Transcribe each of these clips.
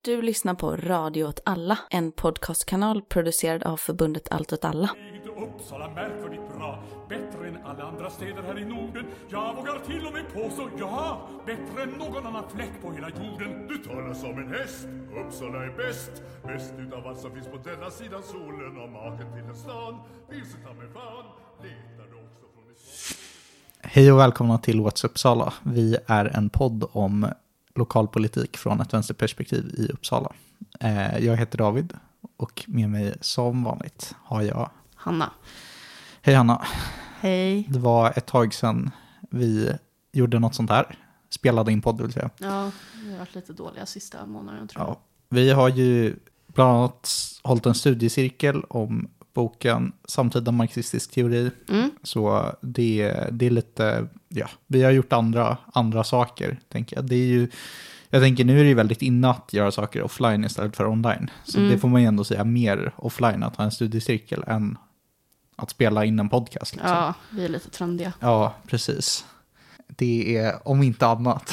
Du lyssnar på Radio åt alla, en podcastkanal producerad av förbundet Allt åt alla. Uppsala märkvärdigt bra, bättre än alla andra städer här i Norden. Jag vågar till och med påstå, ja, bättre än någon annan fläck på hela jorden. Du talar som en häst, Uppsala är bäst. Bäst utav allt som finns på denna sidan solen. Och maken till en stan, vilse ta med fan, letar du också från ifrån. Hej och välkomna till What's Uppsala. Vi är en podd om lokalpolitik från ett vänsterperspektiv i Uppsala. Jag heter David och med mig som vanligt har jag Hanna. Hej Hanna. Hej. Det var ett tag sedan vi gjorde något sånt här. Spelade in podd, vill säga. Ja, vi har varit lite dåliga sista månaden tror jag. Ja, vi har ju bland annat hållit en studiecirkel om boken Samtida marxistisk teori. Så det är lite, ja, vi har gjort andra saker, tänker jag. Det är ju, jag tänker nu är det ju väldigt inne att göra saker offline istället för online. Så det får man ju ändå säga mer offline att ha en studiecirkel än att spela in en podcast. Liksom. Ja, vi är lite trendiga. Ja, precis. Det är, om inte annat,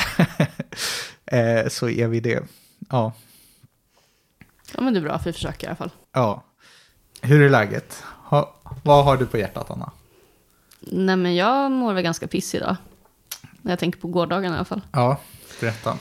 så är vi det. Ja. Ja, men det är bra, för vi försöker i alla fall. Ja. Hur är läget? Vad har du på hjärtat, Anna? Nej, men jag mår väl ganska piss idag. När jag tänker på gårdagen i alla fall. Ja, berätta.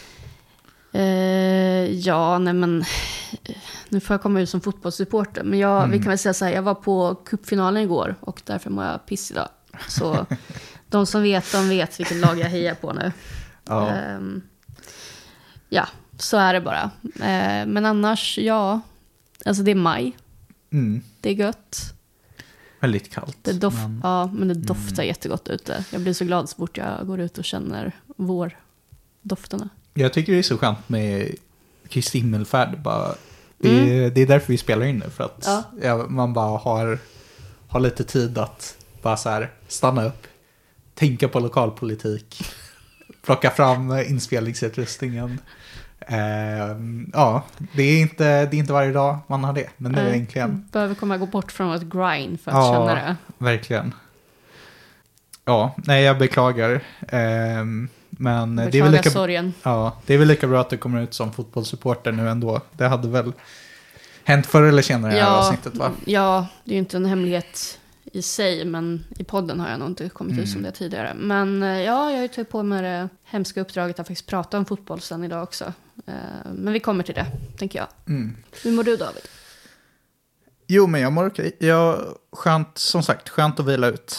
Ja, nej men nu får jag komma ut som fotbollssupporter. Men vi kan väl säga så här, jag var på cupfinalen igår och därför mår jag piss idag. Så de som vet, de vet vilket lag jag hejar på nu. Ja. Ja, så är det bara. Men annars, ja, alltså det är maj. Det är gött. Väldigt kallt. Ja, men det doftar jättegott ute. Jag blir så glad så fort jag går ut och känner vårdofterna. Jag tycker det är så skönt med Kristi himmelfärd. Det är därför vi spelar in nu. För att man bara har lite tid att bara så här stanna upp, tänka på lokalpolitik, plocka fram inspelningsutrustningen. Ja, det är inte varje dag man har det, men nu egentligen. Behöver gå bort från ett grind för att känna det. Verkligen. Ja, nej, jag beklagar. Men det är väl sorgen. Ja, det är väl lika bra att du kommer ut som fotbollssupporter nu ändå. Det hade väl hänt förr eller senare i det här avsnittet, va? Ja, det är ju inte en hemlighet i sig, men i podden har jag nog inte kommit ut som det tidigare. Men ja, jag har ju tagit på mig det hemska uppdraget att faktiskt prata om fotboll sen idag också. Men vi kommer till det, tänker jag. Hur mår du, David? Jo, men jag mår okej. Skönt att vila ut.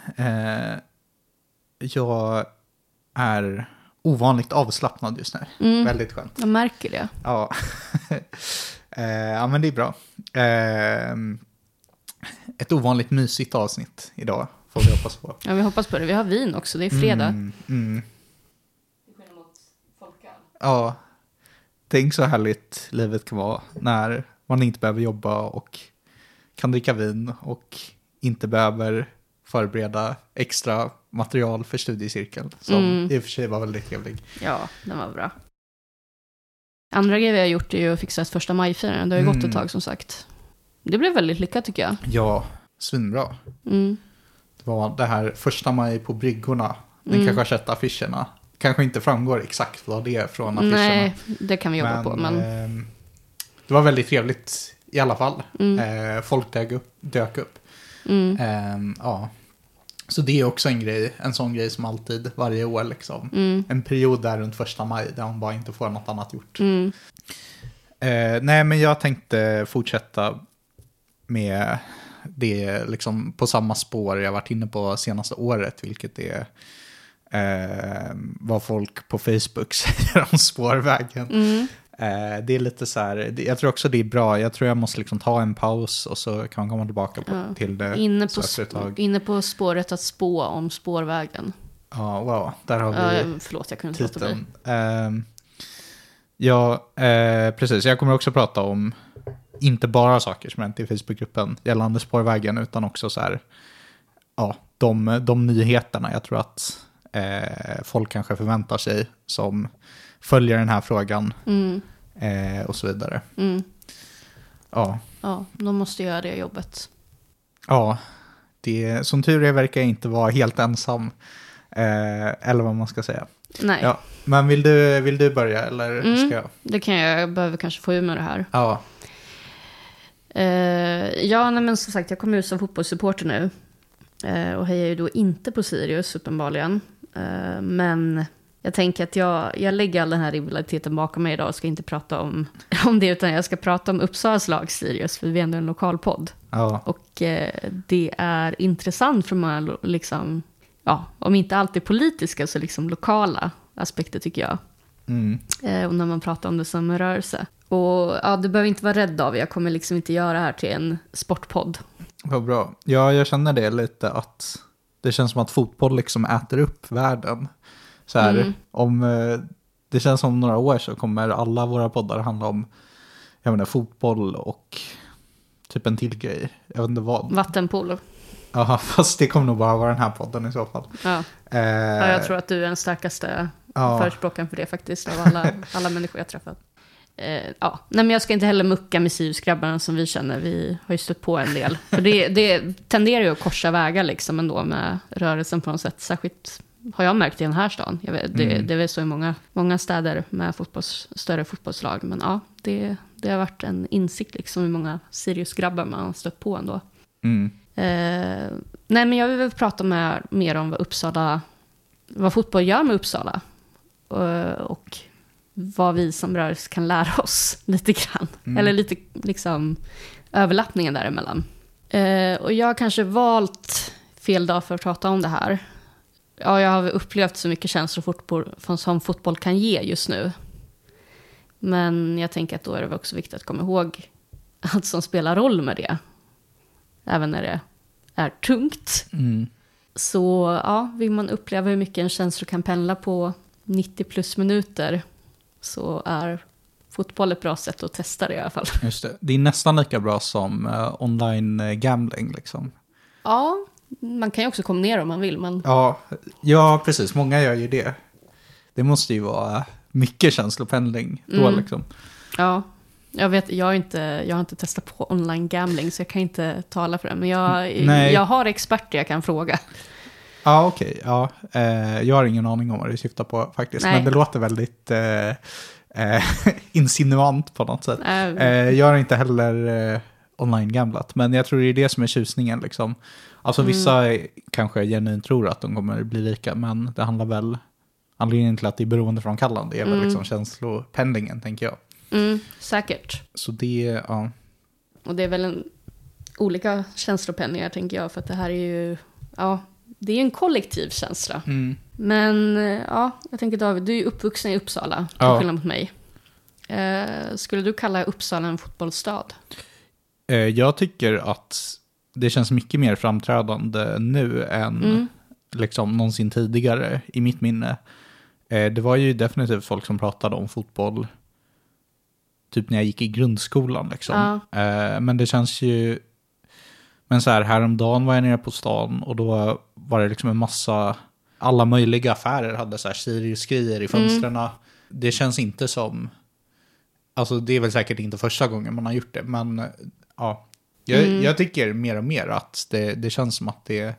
Jag är ovanligt avslappnad just nu. Väldigt skönt. Jag märker det. Ja. Ja, men det är bra. Ett ovanligt mysigt avsnitt idag, får vi hoppas på. Ja, vi hoppas på det. Vi har vin också, det är fredag. Ja, tänk så härligt livet kan vara när man inte behöver jobba och kan dricka vin och inte behöver förbereda extra material för studiecirkeln, som i och för sig var väldigt trevlig. Ja, den var bra. Andra grejer vi har gjort är ju att fixa ett första majfirande. Det har ju gått ett tag, som sagt. Det blev väldigt lyckat, tycker jag. Ja, svinbra. Det var det här första maj på bryggorna. Den kanske har sett affischerna. Kanske inte framgår exakt vad det är från affischerna. Nej, det kan vi jobba på. Men det var väldigt trevligt i alla fall. Folk dök upp. Ja. Så det är också en sån grej som alltid, varje år liksom. En period där runt första maj där man bara inte får något annat gjort. Nej, men jag tänkte fortsätta med det liksom på samma spår jag varit inne på senaste året, vilket är vad folk på Facebook säger om spårvägen. Det är lite så här, jag tror också det är bra. Jag tror jag måste liksom ta en paus och så kan man komma tillbaka till det. Inne på spåret att spå om spårvägen. Ja, wow. Där har vi förlåt, jag kunde inte låta bli. Ja, precis. Jag kommer också prata om inte bara saker som hänt i Facebookgruppen gällande spårvägen, utan också så här, ja, de nyheterna jag tror att folk kanske förväntar sig som följer den här frågan och så vidare. Ja, de måste göra det jobbet. Ja, som tur är verkar jag inte vara helt ensam, eller vad man ska säga. Nej. Ja. Men vill du börja eller ska jag? Det kan jag behöver kanske få ur med det här. Ja. Men som sagt, jag kommer ut som fotbollssupporter nu. Och hejar ju då inte på Sirius uppenbarligen. Men jag tänker att jag lägger all den här rivaliteten bakom mig idag och ska inte prata om det, utan jag ska prata om Uppsalas lag Sirius, för vi är ändå en lokal podd. Ja. Och det är intressant från många, liksom, om inte alltid politiska, så liksom lokala aspekter tycker jag. Och när man pratar om det som en rörelse. Och du behöver inte vara rädd av, jag kommer liksom inte göra det här till en sportpodd. Vad bra. Ja, jag känner det lite, att det känns som att fotboll liksom äter upp världen. Så här, det känns som några år så kommer alla våra poddar handla om, jag menar, fotboll och typ en till grej. Jag vet inte vad. Vattenpolo. Ja, fast det kommer nog bara vara den här podden i så fall. Ja, jag tror att du är den starkaste förespråkaren för det faktiskt, av alla människor jag träffat. Nej, men jag ska inte heller mucka med Sirius-grabbarna som vi känner. Vi har ju stött på en del. För det tenderar ju att korsa vägar liksom ändå med rörelsen på något sätt. Särskilt har jag märkt i den här stan. Det är väl så i många städer med större fotbollslag. Men det har varit en insikt liksom i många Sirius-grabbar man har stött på ändå. Nej, men jag vill väl prata mer om vad fotboll gör med Uppsala. Och vad vi som rörelse kan lära oss lite grann. Eller lite liksom överlappningen däremellan. Och jag har kanske valt fel dag för att prata om det här. Ja, jag har upplevt så mycket känslor som fotboll kan ge just nu. Men jag tänker att då är det också viktigt att komma ihåg allt som spelar roll med det. Även när det är tungt. Så vill man uppleva hur mycket en känsla kan pendla på 90 plus minuter, så är fotboll ett bra sätt att testa det i alla fall. Just det. Det är nästan lika bra som online gambling liksom. Ja, man kan ju också kombinera om man vill. Men... Ja, precis. Många gör ju det. Det måste ju vara mycket känslopendling då liksom. Ja, jag vet, jag har inte testat på online gambling, så jag kan inte tala för det. Men jag har experter jag kan fråga. Ja, okej. Ja. Jag har ingen aning om vad det syftar på faktiskt. Nej. Men det låter väldigt insinuant på något sätt. Jag har inte heller online gamblat. Men jag tror det är det som är tjusningen liksom. Alltså vissa kanske genuint tror att de kommer bli lika. Men det handlar väl, anledningen till att det är beroendeframkallande är väl liksom känslopendlingen, tänker jag. Säkert. Så det, Och det är väl olika känslopendlingar, tänker jag. För att det här är ju, det är ju en kollektiv känsla. Men jag tänker, David, du är ju uppvuxen i Uppsala, till skillnad mot mig. Skulle du kalla Uppsala en fotbollsstad? Jag tycker att det känns mycket mer framträdande nu än liksom någonsin tidigare i mitt minne. Det var ju definitivt folk som pratade om fotboll typ när jag gick i grundskolan liksom. Men det känns ju, men så här, häromdagen var jag nere på stan och då var det liksom en massa, alla möjliga affärer hade så här Sirius-skrier i fönstren. Det känns inte som, alltså det är väl säkert inte första gången man har gjort det, men jag tycker mer och mer att det känns som att det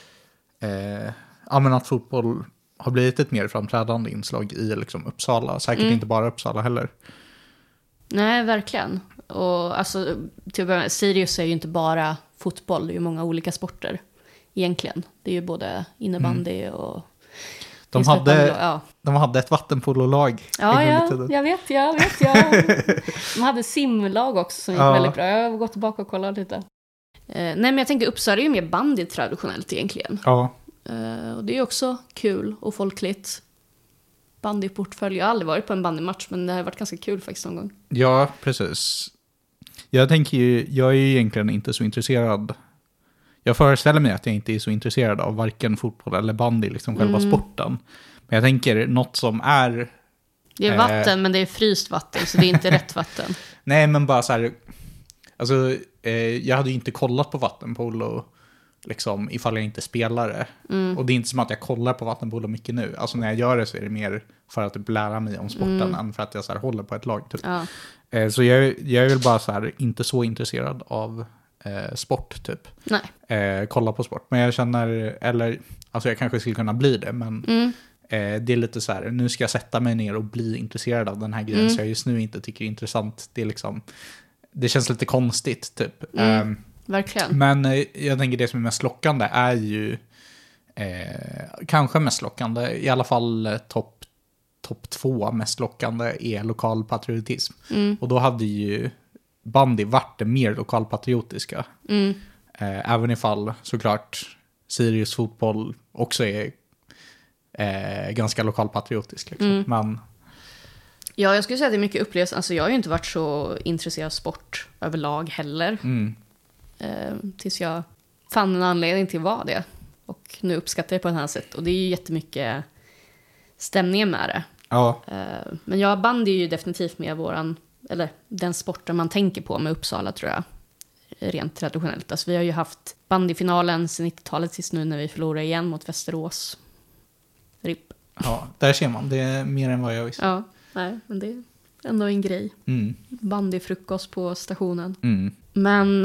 men att fotboll har blivit ett mer framträdande inslag i liksom Uppsala, säkert inte bara Uppsala heller. Nej, verkligen. Och alltså, till att börja med, Sirius är ju inte bara fotboll, det är ju många olika sporter egentligen. Det är ju både innebandy och... De hade ett vattenpololag. Ja, jag vet. De hade simlag också som gick väldigt bra. Jag har gått tillbaka och kollat lite. Nej, men jag tänker Uppsala är ju mer bandy traditionellt egentligen. Ja. Och det är också kul och folkligt. Bandyportfölj. Jag har aldrig varit på en bandymatch, men det har varit ganska kul faktiskt någon gång. Ja, precis. Jag tänker ju, jag är ju egentligen inte så intresserad. Jag föreställer mig att jag inte är så intresserad av varken fotboll eller bandy, liksom själva sporten. Men jag tänker något som är... Det är vatten, men det är fryst vatten, så det är inte rätt vatten. Nej, men bara så här... Alltså, jag hade ju inte kollat på vattenpolo liksom, ifall jag inte spelar det. Och det är inte som att jag kollar på vattenpolo mycket nu. Alltså när jag gör det så är det mer för att typ lära mig om sporten än för att jag så här, håller på ett lag. Typ. Ja. Så jag är väl bara så här, inte så intresserad av sport typ. Nej. Kolla på sport. Men jag känner, eller alltså jag kanske skulle kunna bli det, men det är lite så här, nu ska jag sätta mig ner och bli intresserad av den här grejen så jag just nu inte tycker är intressant. Det är liksom, det känns lite konstigt typ. Verkligen. Men jag tänker det som är mest lockande är ju kanske mest lockande, i alla fall topp 2 mest lockande är lokalpatriotism. Och då hade ju bandy varit det mer lokalpatriotiska. Även ifall såklart Sirius fotboll också är ganska lokalpatriotisk. Liksom. Men... Ja, jag skulle säga att det är mycket upplevelse. Alltså jag har ju inte varit så intresserad av sport överlag heller. Tills jag fann en anledning till att vara det. Och nu uppskattar jag på det här sättet. Och det är ju jättemycket stämningen med det. Ja. Men jag bandy är ju definitivt med eller den sporten man tänker på med Uppsala tror jag. Rent traditionellt. Alltså vi har ju haft bandyfinalen sedan 90-talet tills nu när vi förlorar igen mot Västerås. RIP. Ja, där ser man. Det är mer än vad jag visste. Ja, nej, men det är ändå en grej. Bandyfrukost på stationen. Men,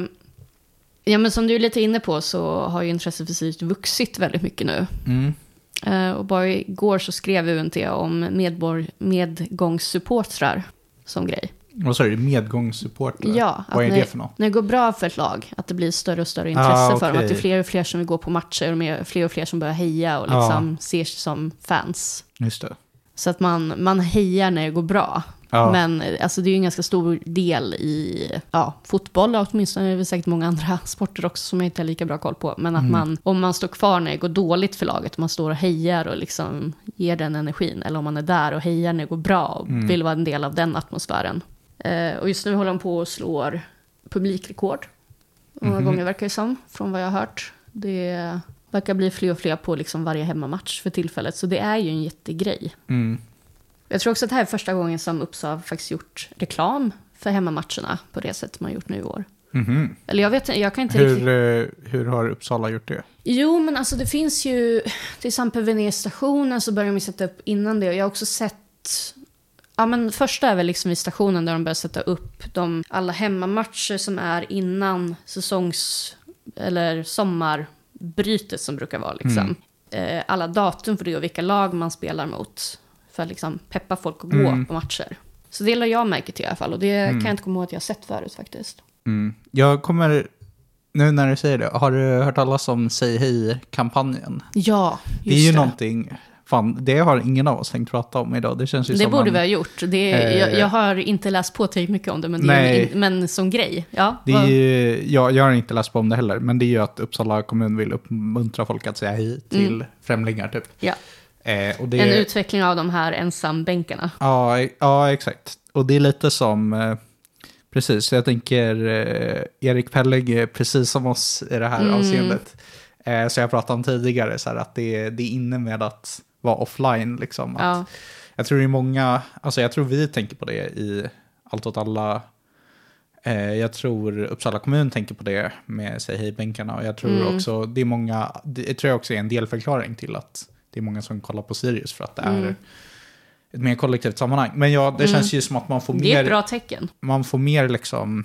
ja, men som du är lite inne på så har ju intresset för Sirius vuxit väldigt mycket nu. Och bara igår så skrev UNT om medgångssupportrar som grej. Vad sa du? Medgångssupportrar? Ja. Vad är det för något? När det går bra för ett lag, att det blir större och större intresse för dem. Att det är fler och fler som vill gå på matcher och fler och fler som börjar heja och liksom ser sig som fans. Just det. Så att man hejar när det går bra. Ja. Men alltså, det är ju en ganska stor del i fotboll, och åtminstone är det säkert många andra sporter också som jag inte har lika bra koll på. Men att om man står kvar när det går dåligt för laget, om man står och hejar och liksom ger den energin, eller om man är där och hejar när det går bra och vill vara en del av den atmosfären. Och just nu håller de på och slår publikrekord. Många gånger verkar det som, från vad jag har hört. Det verkar bli fler och fler på liksom varje hemmamatch för tillfället. Så det är ju en jättegrej. Jag tror också att det här är första gången som Uppsala faktiskt gjort reklam för hemmamatcherna på det sättet man gjort nu i år. Eller jag kan inte hur har Uppsala gjort det? Jo, men alltså det finns ju till exempel Venezstationen så börjar de sätta upp innan det. Och jag har också sett... Ja, men första är väl liksom vid stationen där de börjar sätta upp alla hemmamatcher som är innan eller sommarbrytet som brukar vara liksom. Alla datum för det och vilka lag man spelar mot. För att liksom peppa folk att gå på matcher. Så det lade jag märke till i alla fall. Och det kan jag inte komma ihåg att jag har sett förut faktiskt. Jag kommer... Nu när du säger det, har du hört talas om Säg hej-kampanjen? Ja, just det. Det är ju någonting... Fan, det har ingen av oss tänkt prata om idag. Det känns ju det som borde vi ha gjort. Jag har inte läst på tillräckligt mycket om det, men som grej. Ja, det är ju, jag har inte läst på om det heller, men det är ju att Uppsala kommun vill uppmuntra folk att säga hej till främlingar typ. Ja. Och det, en utveckling av de här ensambänkarna. Ja, exakt. Och det är lite som... Precis, jag tänker Erik Pelleg är precis som oss i det här avseendet. Så jag pratade om tidigare så här, att det är inne med att vara offline liksom. Att jag tror det är många, alltså jag tror vi tänker på det i Allt åt alla. Jag tror Uppsala kommun tänker på det med Säg hej-bänkarna, och jag tror också det är många, det tror jag också är en delförklaring till att det är många som kollar på Sirius för att det är ett mer kollektivt sammanhang. Men ja, det känns ju som att man får mer... Det är ett bra tecken. Man får mer liksom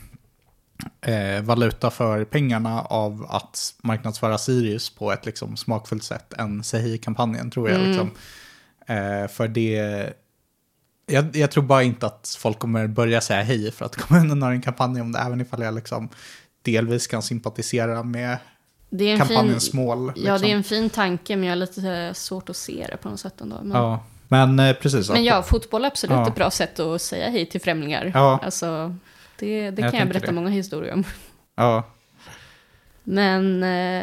valuta för pengarna av att marknadsföra Sirius på ett liksom smakfullt sätt än Säg hej-kampanjen, tror jag. Liksom. För det... Jag tror bara inte att folk kommer börja säga hej för att kommunen har en kampanj om det, även ifall jag liksom delvis kan sympatisera med kampanjens mål. Liksom. Ja, det är en fin tanke, men jag har lite svårt att se det på något sätt ändå. Men... Ja. Men precis. Men ja, fotboll är absolut ett bra sätt att säga hej till främlingar. Ja. Alltså, det kan jag berätta många historier om. Ja. Men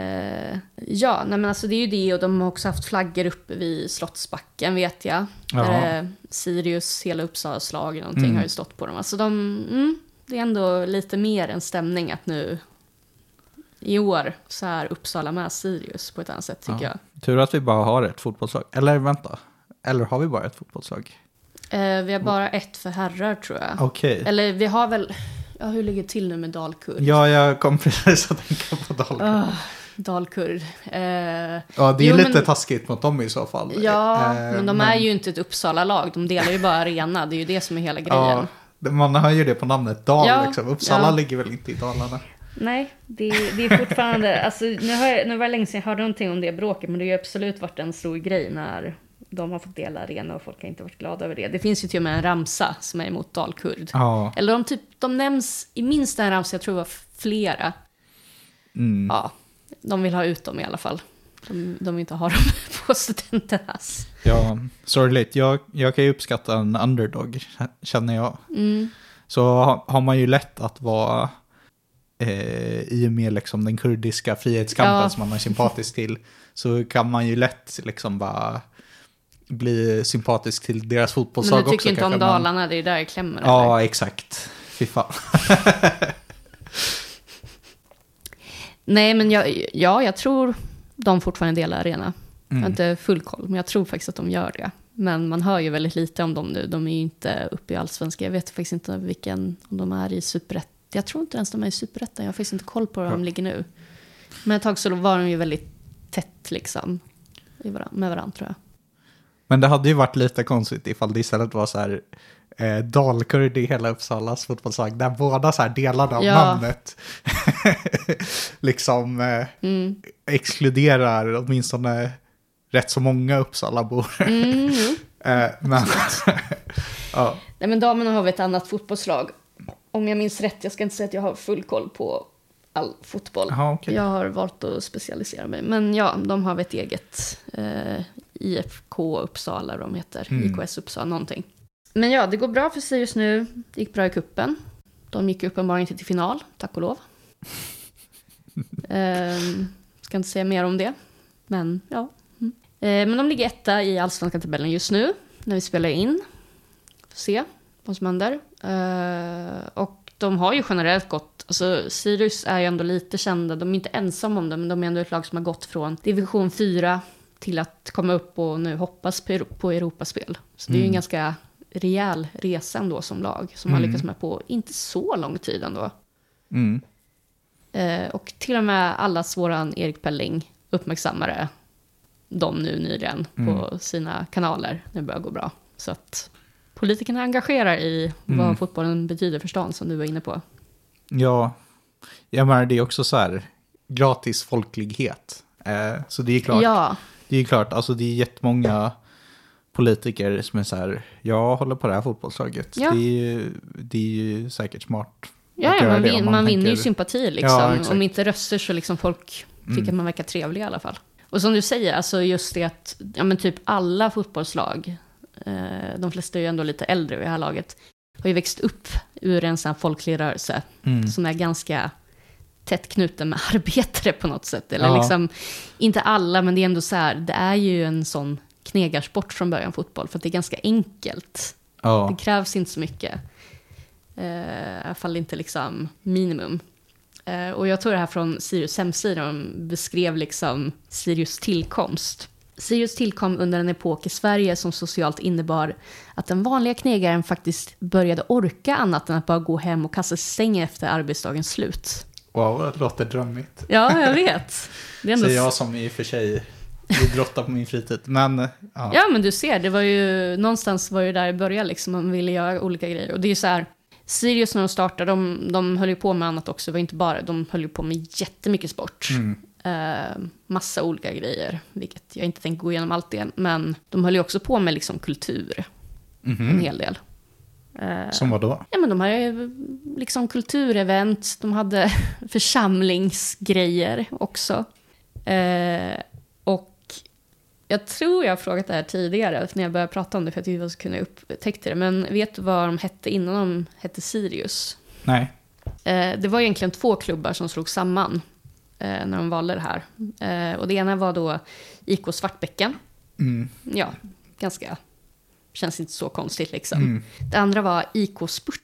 men alltså det är ju det, och de har också haft flaggor uppe vid Slottsbacken, vet jag. Sirius, hela Uppsalas lag och någonting har ju stått på dem. Alltså det är ändå lite mer en stämning att nu i år så är Uppsala med Sirius på ett annat sätt, tycker jag. Tur att vi bara har ett fotbollslag. Eller vänta. Eller har vi bara ett fotbollslag? Vi har bara ett för herrar, tror jag. Okej. Eller vi har väl... Ja, hur ligger det till nu med Dalkurd? Ja, jag kom precis att tänka på Dalkurd. Dalkurd. Ja, det är lite taskigt mot dem i så fall. Ja, men de är ju inte ett Uppsala-lag. De delar ju bara arena. Det är ju det som är hela grejen. Ja, man hör ju det på namnet Dal. Liksom. Uppsala ligger väl inte i Dalarna? Nej, det är fortfarande... alltså, nu var det länge sedan jag hörde någonting om det bråket, men det har ju absolut varit en stor grej när de har fått dela arena och folk har inte varit glada över det. Det finns ju till och med en ramsa som är emot Dalkurd. Ja. Eller de nämns i minst en ramsa, jag tror det var flera. Ja, de vill ha ut dem i alla fall. De vill inte ha dem på studenternas. Ja, sorgligt. Jag kan ju uppskatta en underdog, känner jag. Så har man ju lätt att vara i och med liksom den kurdiska frihetskampen som man är sympatisk till, så kan man ju lätt liksom bara bli sympatisk till deras fotbollslag också. Men du tycker inte om Dalarna, det är där jag klämmer. Ja, eller? exakt. Fy fan. Nej, men jag tror de fortfarande delar arena. Jag har inte full koll, men jag tror faktiskt att de gör det. Men man hör ju väldigt lite om dem nu. De är ju inte uppe i allsvenska. Jag vet faktiskt inte om de är i superettan. Jag tror inte ens de är i superettan. Jag har faktiskt inte koll på var de ligger nu. Men ett tag så var de ju väldigt tätt liksom med varandra, tror jag. Men det hade ju varit lite konstigt ifall det istället var så här Dalkurd i hela Uppsalas fotbollslag, där båda så här delade av namnet liksom exkluderar åtminstone rätt så många Uppsalabor. Men ja. Nej, men damerna har vi ett annat fotbollslag. Om jag minns rätt, jag ska inte säga att jag har full koll på all fotboll. Aha, okay. Jag har valt att specialisera mig. Men ja, de har ett eget IFK Uppsala, de heter. IKS Uppsala, någonting. Men ja, det går bra för Sirius nu. Det gick bra i kuppen. De gick uppenbarligen inte till final, tack och lov. Ska inte säga mer om det. Men ja. Men de ligger etta i allsvenska tabellen just nu, när vi spelar in. Får se vad som händer. Och de har ju generellt gått, alltså Sirius är ju ändå lite kända, de är inte ensamma om det, men de är ändå ett lag som har gått från division 4 till att komma upp och nu hoppas på Europaspel. Så det är ju en ganska rejäl resa ändå som lag, som har lyckats med på inte så lång tid ändå. Och till och med allas våran Erik Pelling uppmärksammade de nu nyligen på sina kanaler. Det börjar gå bra. Så att politikerna engagerar i vad fotbollen betyder för stan, som du var inne på. Ja, jag menar det är också så här gratis folklighet. Så det är klart. Ja. Det är klart, alltså det är jättemånga politiker som är så här, jag håller på det här fotbollslaget. Ja. Det är ju säkert smart. Ja, man vinner ju sympati liksom. Ja, om inte röster så liksom folk tycker att man verkar trevlig i alla fall. Och som du säger, alltså just det att typ alla fotbollslag, de flesta är ju ändå lite äldre i det här laget, har ju växt upp ur en sån här folklig rörelse som är ganska tätt knuten med arbetare på något sätt. Eller liksom, inte alla, men det är ändå så här, det är ju en sån knegarsport från början, fotboll, för att det är ganska enkelt. Det krävs inte så mycket. I alla fall inte liksom minimum. Och jag tror det här från Sirius hemsida, de beskrev liksom Sirius tillkomst. Sirius tillkom under en epok i Sverige som socialt innebar att den vanliga knegaren faktiskt började orka annat än att bara gå hem och kasta sängen efter arbetsdagens slut. Wow, det låter drömmigt. Ja, jag vet. Det är ändå... Så jag som i och för sig idrottar på min fritid. Men, ja, men du ser, det var ju någonstans var ju där i början liksom, man ville göra olika grejer. Och det är ju så här, Sirius när de startade, de höll ju på med annat också. Det var inte bara, de höll ju på med jättemycket sport. Massa olika grejer, vilket jag inte tänker gå igenom allt det. Men de höll ju också på med liksom kultur. En hel del. Som vad då? Ja, men de hade liksom kulturevent. De hade församlingsgrejer också. Och jag tror jag har frågat det här tidigare när jag började prata om det, för att jag var så kunde upptäcka det. Men vet du vad de hette innan de hette Sirius? Nej. Det var egentligen 2 klubbar som slog samman när de valde det här. Och det ena var då IK Svartbäcken. Ja, ganska... Känns inte så konstigt liksom. Det andra var IK Sport.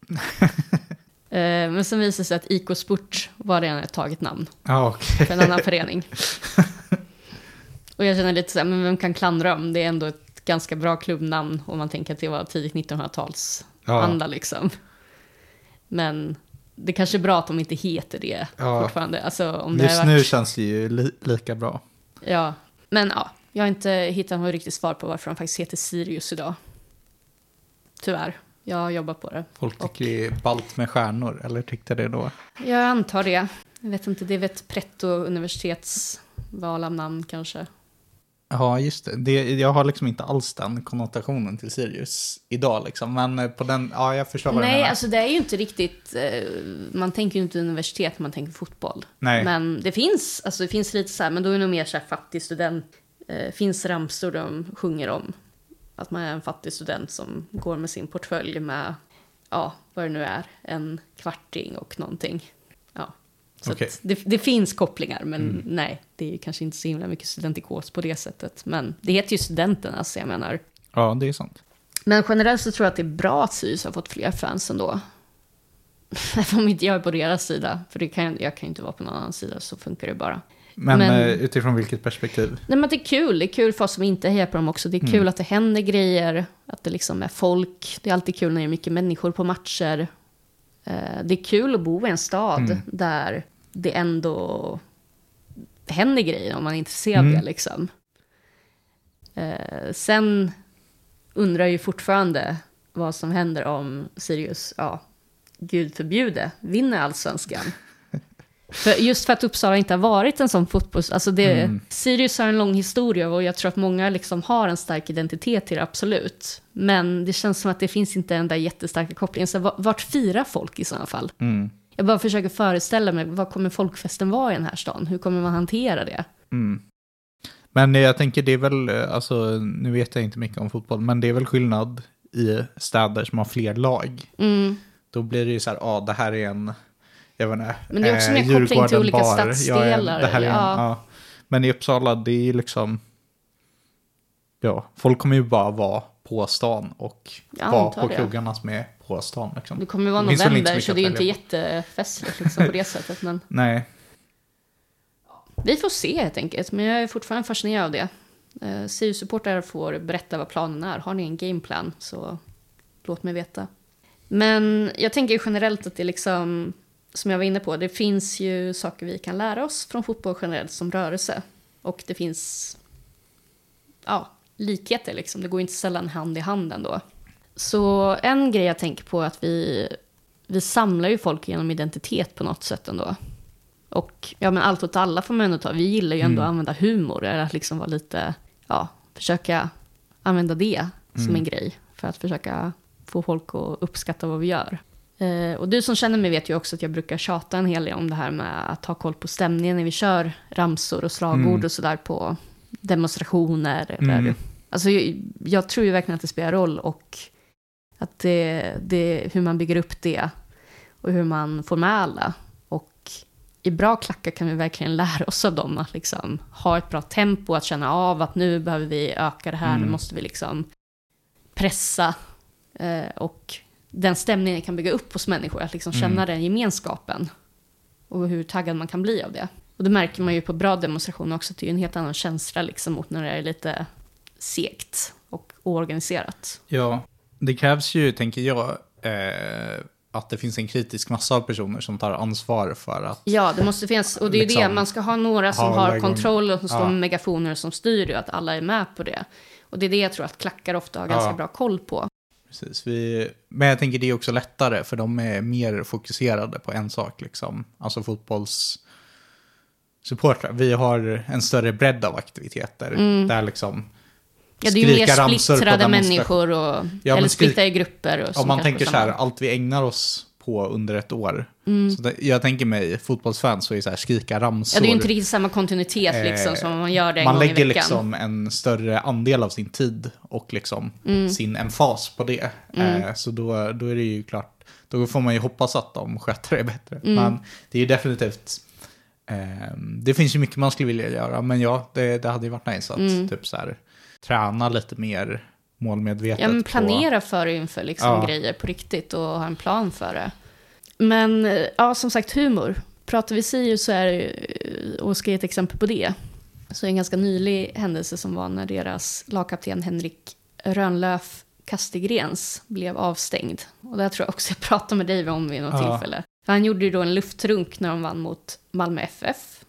Men sen visade det sig att IK Sport var redan ett taget namn. Okay. För en annan förening. Och jag känner lite så här, men vem kan klandra om? Det är ändå ett ganska bra klubbnamn om man tänker att det var tidigt 1900-tals anda liksom. Men det kanske är bra att de inte heter det fortfarande. Alltså, om det just nu känns det ju lika bra. Ja, men ja. Jag har inte hittat något riktigt svar på varför de faktiskt heter Sirius idag. Tyvärr. Jag har jobbat på det. Folk tycker det är ballt med stjärnor, eller tyckte det då? Jag antar det. Jag vet inte, det är ett Pretto universitets val av namn kanske. Ja, just det. Jag har liksom inte alls den konnotationen till Sirius idag liksom. Men på den, ja, jag förstår vad du menar. Nej, alltså det är ju inte riktigt, man tänker ju inte universitet, man tänker fotboll. Nej. Men det finns lite så här, men då är det nog mer så här fattig student. Finns ramsor de sjunger om att man är en fattig student som går med sin portfölj med, ja, vad det nu är, en kvarting och någonting. Ja. Så Okay. det finns kopplingar, men nej, det är ju kanske inte så himla mycket studentikos på det sättet. Men det heter ju studenterna, så jag menar. Ja, det är sant. Men generellt så tror jag att det är bra att Sirius har fått fler fans ändå. Även om inte jag är på deras sida, för jag kan ju inte vara på någon annan sida, så funkar det bara. Men utifrån vilket perspektiv? Nej, men det är kul för oss som inte hejar på dem också. Det är kul att det händer grejer, att det liksom är folk. Det är alltid kul när det är mycket människor på matcher. Det är kul att bo i en stad där det ändå händer grejer om man är intresserad av det liksom. Sen undrar jag ju fortfarande vad som händer om Sirius, ja, gud förbjude, vinner allsvenskan. Just för att Uppsala inte har varit en sån fotboll. Alltså Sirius har en lång historia och jag tror att många liksom har en stark identitet till det, absolut. Men det känns som att det finns inte den där jättestarka kopplingen. Så vart firar folk i sådana fall? Jag bara försöker föreställa mig, vad kommer folkfesten vara i den här stan? Hur kommer man hantera det? Men jag tänker det är väl, alltså nu vet jag inte mycket om fotboll, men det är väl skillnad i städer som har fler lag. Då blir det ju så här, det här är en, jag vet inte, men det är också mer koppling till olika stadsdelar. Det här är men i Uppsala, det är ju liksom, folk kommer ju bara vara på stan och vara på krogarna som är på stan. Liksom. Det kommer ju vara november, så det är ju inte jättefestligt liksom, på det sättet. Men nej. Vi får se helt enkelt, men jag är fortfarande fascinerad av det. Sirius-supportrar får berätta vad planen är. Har ni en gameplan, så låt mig veta. Men jag tänker generellt att det liksom, som jag var inne på, det finns ju saker vi kan lära oss från fotboll generellt som rörelse. Och det finns likheter liksom. Det går inte sällan hand i hand ändå. Så en grej jag tänker på är att vi samlar ju folk genom identitet på något sätt ändå. Och men allt åt alla får man ändå ta. Vi gillar ju ändå att använda humor. Eller att liksom vara lite, försöka använda det som en grej. För att försöka få folk att uppskatta vad vi gör. Och du som känner mig vet ju också att jag brukar tjata en hel del om det här med att ha koll på stämningen när vi kör ramsor och slagord och sådär på demonstrationer. Eller, alltså jag tror ju verkligen att det spelar roll och att det hur man bygger upp det och hur man får med alla. Och i bra klackar kan vi verkligen lära oss av dem att liksom ha ett bra tempo, att känna av att nu behöver vi öka det här, nu måste vi liksom pressa och den stämningen kan bygga upp hos människor, att liksom känna den gemenskapen och hur taggad man kan bli av det. Och det märker man ju på bra demonstrationer också, att det är en helt annan känsla liksom mot när det är lite segt och oorganiserat. Ja, det krävs ju, tänker jag, att det finns en kritisk massa av personer som tar ansvar för att... Ja, det måste finnas, och det är liksom, det, man ska ha några som har kontroll och som står med megafoner som styr det, att alla är med på det. Och det är det jag tror att klackar ofta har ganska bra koll på. Precis, men jag tänker det är också lättare för de är mer fokuserade på en sak liksom. Alltså fotbollssupportrar. Vi har en större bredd av aktiviteter där liksom det är ju mer splittrade människor och, eller splittrade grupper. Och om man tänker så här, allt vi ägnar oss på under ett år. Så jag tänker mig, fotbollsfans så är så här, skrika ramsor. Ja, det är ju inte riktigt samma kontinuitet liksom, som man gör det en gång i veckan. Man lägger liksom en större andel av sin tid och liksom sin emfas på det. Så då är det ju klart, då får man ju hoppas att de sköter det bättre. Men det är ju definitivt, det finns ju mycket man skulle vilja göra, men det hade ju varit nice att typ så här, träna lite mer målmedvetet. Ja, men planera för inför liksom grejer på riktigt och ha en plan för det. Men som sagt, humor. Pratar vi Sirius så är, och ska ge ett exempel på det, så är en ganska nylig händelse som var när deras lagkapten Henrik Rönnlöf Kastegrens blev avstängd. Och det tror jag också jag pratade med dig om vid något tillfälle. För han gjorde ju då en luftrunk när de vann mot Malmö FF.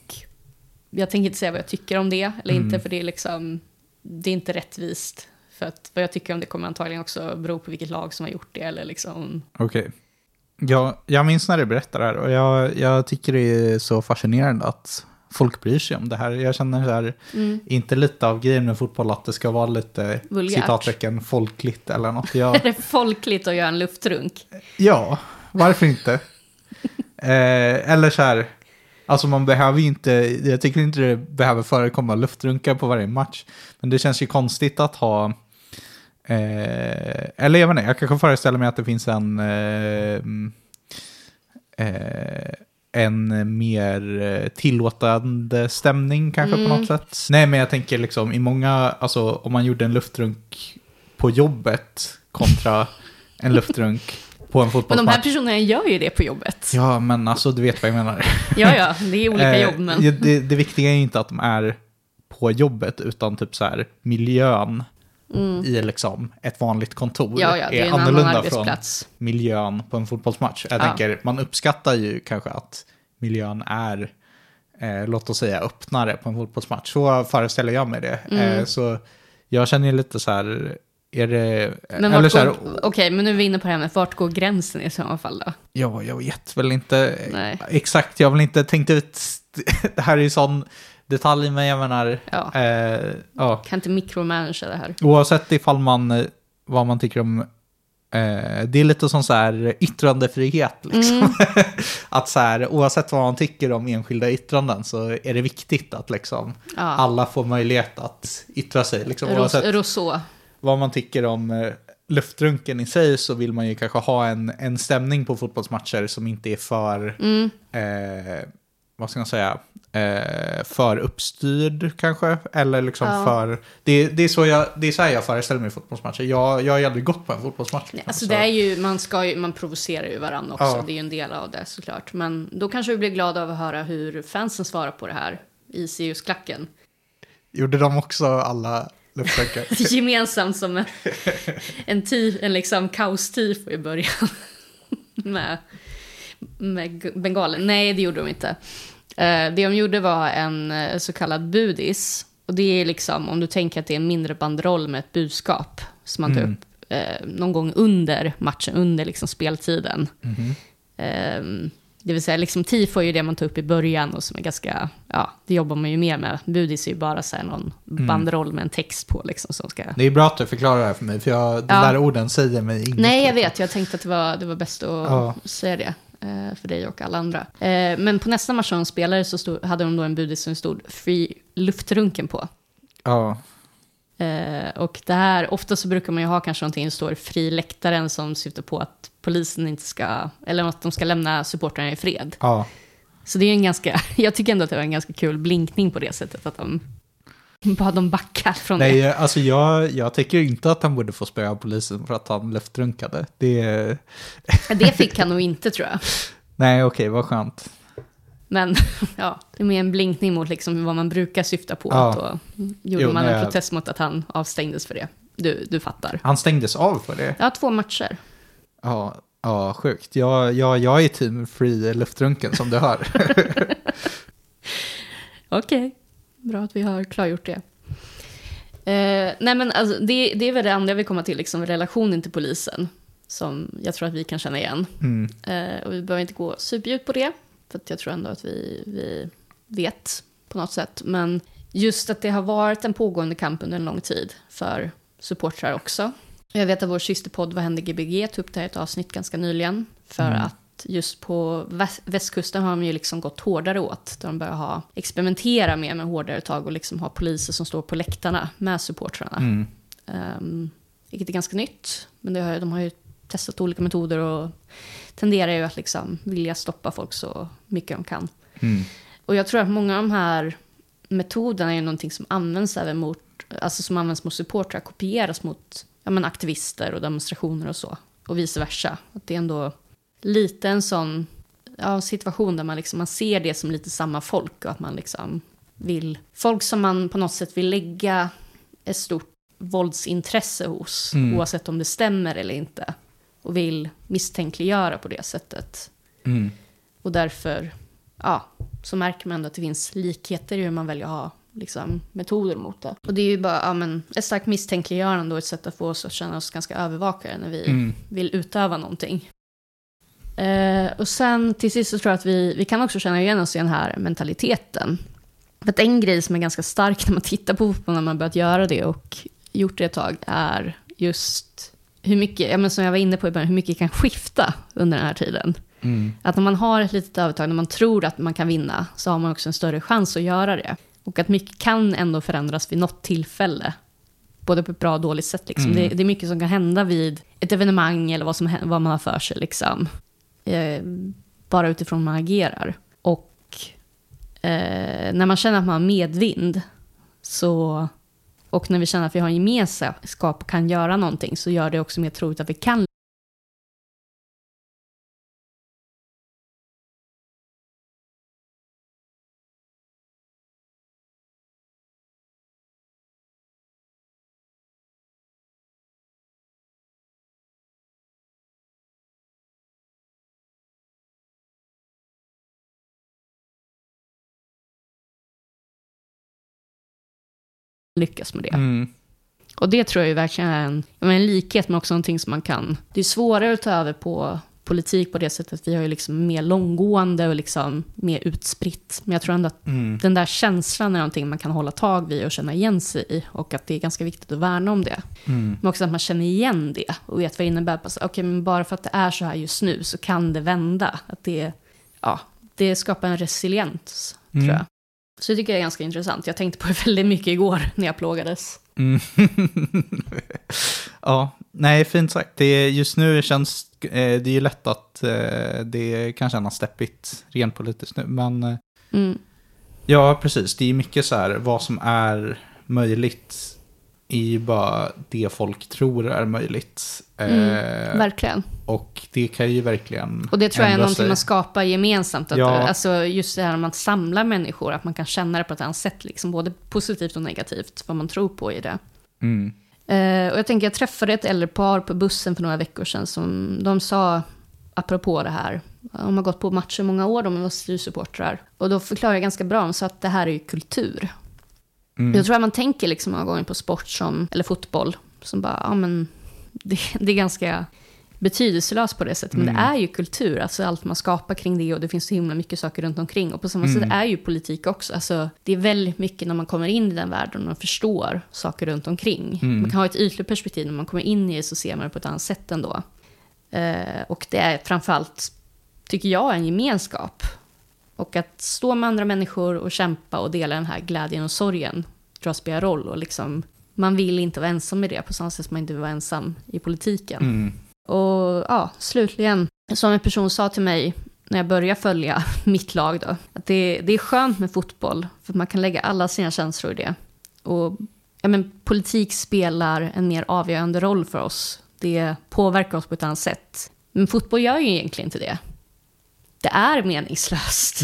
Jag tänker inte säga vad jag tycker om det eller inte, för det är liksom, det är inte rättvist. För att vad jag tycker om det kommer antagligen också bero på vilket lag som har gjort det. Eller liksom... Okej. Ja, jag minns när du berättar det här. Och jag tycker det är så fascinerande folk bryr sig om det här. Jag känner så här, inte lite av grejen med fotboll att det ska vara lite vulgärt. Citattecken folkligt eller något. Är det folkligt att göra en luftrunk? Ja, varför inte? Eller så här, alltså man behöver ju inte, jag tycker inte det behöver förekomma luftrunkar på varje match. Men det känns ju konstigt att ha, eller jag vet inte, jag kanske föreställer mig att det finns en mer tillåtande stämning kanske på något sätt. Nej, men jag tänker liksom i många, alltså om man gjorde en luftrunk på jobbet kontra en luftrunk på en fotbollsmatch. Men de här personerna gör ju det på jobbet. Ja, men alltså du vet vad jag menar. Ja, det är olika jobb. Men... Det viktiga är inte att de är på jobbet utan typ så här miljön i liksom ett vanligt kontor det är en annorlunda från miljön på en fotbollsmatch. Jag tänker, man uppskattar ju kanske att miljön är låt oss säga öppnare på en fotbollsmatch. Så föreställer jag mig det. Så jag känner ju lite så här, är det... Men okej, men nu är vi inne på det här med vart går gränsen i så fall då? Ja, jag vet väl inte exakt. Jag vill inte tänkt ut, det här är ju sån detalj, men jag menar... Kan inte micromanage det här. Oavsett ifall vad man tycker om... det är lite som så här yttrandefrihet liksom. Att så här, oavsett vad man tycker om enskilda yttranden så är det viktigt att liksom alla får möjlighet att yttra sig liksom. Oavsett vad man tycker om luftrunken i sig så vill man ju kanske ha en stämning på fotbollsmatcher som inte är för vad ska man säga, för uppstyrd kanske, eller liksom för det är så här jag föreställer mig i fotbollsmatcher. Jag har aldrig gått på en fotbollsmatch. Nej, alltså det är ju, man provocerar ju varandra också, det är ju en del av det såklart. Men då kanske vi blir glada av att höra hur fansen svarar på det här i Sirius-klacken. Gjorde de också alla luftrunkar? Gemensamt som en liksom kaos-tifo i början med bengalen. Nej, det gjorde de inte. Det de gjorde var en så kallad budis. Och det är liksom, om du tänker att det är en mindre banderoll med ett budskap som man tar upp någon gång under matchen, under liksom speltiden. Det vill säga, liksom tifo är ju det man tar upp i början och som är ganska, det jobbar man ju mer med. Budis är ju bara så här någon banderoll med en text på liksom som ska... Det är bra att du förklarar det här för mig, för de där orden säger mig inget. Nej, jag vet. Jag tänkte att det var bäst att säga det för dig och alla andra. Men på nästa match som de spelade så hade de då en budis som stod Free luftrunken på. Ja. Och det här, ofta så brukar man ju ha kanske någonting som står fri läktaren som syftar på att polisen inte ska, eller att de ska lämna supportrarna i fred. Ja. Så det är en ganska, jag tycker ändå att det var en ganska kul blinkning på det sättet att de backar från det. Nej, alltså jag tycker inte att han borde få spöa polisen för att han luftrunkade. Det fick han nog inte, tror jag. Nej, okej, vad skönt. Men det är mer en blinkning mot liksom vad man brukar syfta på. Då gjorde man en protest mot att han avstängdes för det. Du fattar. Han stängdes av för det? Ja, 2 matcher. Ja, sjukt. Jag är team free luftrunken som du hör. Okej. Bra att vi har klargjort det. Nej, men alltså, det är väl det andra vi kommer till, liksom relationen till polisen, som jag tror att vi kan känna igen. Och vi behöver inte gå superdjupt på det, för att jag tror ändå att vi vet på något sätt. Men just att det har varit en pågående kamp under en lång tid för supportrar också. Jag vet att vår systerpodd Vad hände GBG tog upp det här ett avsnitt ganska nyligen, för att just på västkusten har de ju liksom gått hårdare åt. Där de börjar experimentera mer med hårdare tag och liksom ha poliser som står på läktarna med supportrarna. Vilket är ganska nytt. Men de har ju testat olika metoder och tenderar ju att liksom vilja stoppa folk så mycket de kan. Och jag tror att många av de här metoderna är ju någonting som används även mot, alltså som används mot supportrar, kopieras mot aktivister och demonstrationer och så. Och vice versa. Att det är ändå lite en sån situation där man ser det som lite samma folk och att man liksom vill, folk som man på något sätt vill lägga ett stort våldsintresse hos, oavsett om det stämmer eller inte, och vill misstänkliggöra på det sättet. Och därför så märker man ändå att det finns likheter i hur man väljer att ha liksom metoder mot det. Och det är ju bara ett starkt misstänkliggörande och ett sätt att få oss att känna oss ganska övervakade när vi vill utöva någonting. Och sen till sist så tror jag att vi kan också känna igen oss i den här mentaliteten. För att en grej som är ganska stark när man tittar på fotboll, när man börjat göra det och gjort det ett tag, är just hur mycket, som jag var inne på i början, hur mycket kan skifta under den här tiden. Att när man har ett litet övertag, när man tror att man kan vinna, så har man också en större chans att göra det. Och att mycket kan ändå förändras vid något tillfälle. Både på ett bra och dåligt sätt. Liksom. Det är mycket som kan hända vid ett evenemang eller vad man har för sig. Liksom. Bara utifrån hur man agerar. Och när man känner att man har medvind, och när vi känner att vi har en gemenskap och kan göra någonting, så gör det också mer troligt att vi kan lyckas med det. Och det tror jag ju verkligen är en likhet, men också någonting som man kan. Det är svårare att ta över på politik på det sättet. Vi har ju liksom mer långgående och liksom mer utspritt. Men jag tror ändå att den där känslan är någonting man kan hålla tag vid och känna igen sig i. Och att det är ganska viktigt att värna om det. Men också att man känner igen det och vet vad det innebär. Okej, men bara för att det är så här just nu så kan det vända. Att det skapar en resiliens, tror jag. Så det tycker jag är ganska intressant. Jag tänkte på det väldigt mycket igår när jag plågades. Ja, nej, fint sagt. Just nu känns det är ju lätt att det kan kännas deppigt rent politiskt nu. Men ja, precis. Det är mycket så här, vad som är möjligt är ju bara det folk tror är möjligt. Verkligen. Och det kan ju verkligen. Och det tror jag är någonting man skapar gemensamt. Alltså just det här när man samlar människor, att man kan känna det på ett annat sätt. Liksom, både positivt och negativt, vad man tror på i det. Och jag träffade ett äldre par på bussen för några veckor sedan som de sa, apropå det här, de har gått på matcher många år, de var styrsuppportrar. Och då förklarar jag ganska bra, så att det här är ju kultur. Jag tror att man tänker liksom många gånger på sport eller fotboll som bara, men det är ganska betydelselöst på det sättet. Men det är ju kultur, alltså allt man skapar kring det, och det finns så himla mycket saker runt omkring. Och på samma sätt är ju politik också. Alltså, det är väldigt mycket när man kommer in i den världen och man förstår saker runt omkring. Man kan ha ett ytligt perspektiv, när man kommer in i det så ser man det på ett annat sätt ändå. Och det är framförallt, tycker jag, en gemenskap. Och att stå med andra människor och kämpa och dela den här glädjen och sorgen tror jag spelar roll. Och liksom, man vill inte vara ensam med det på samma sätt som man inte vill vara ensam i politiken. Och slutligen, som en person sa till mig när jag började följa mitt lag då, att det är skönt med fotboll för man kan lägga alla sina känslor i det. Och politik spelar en mer avgörande roll för oss. Det påverkar oss på ett annat sätt. Men fotboll gör ju egentligen inte det. Det är meningslöst.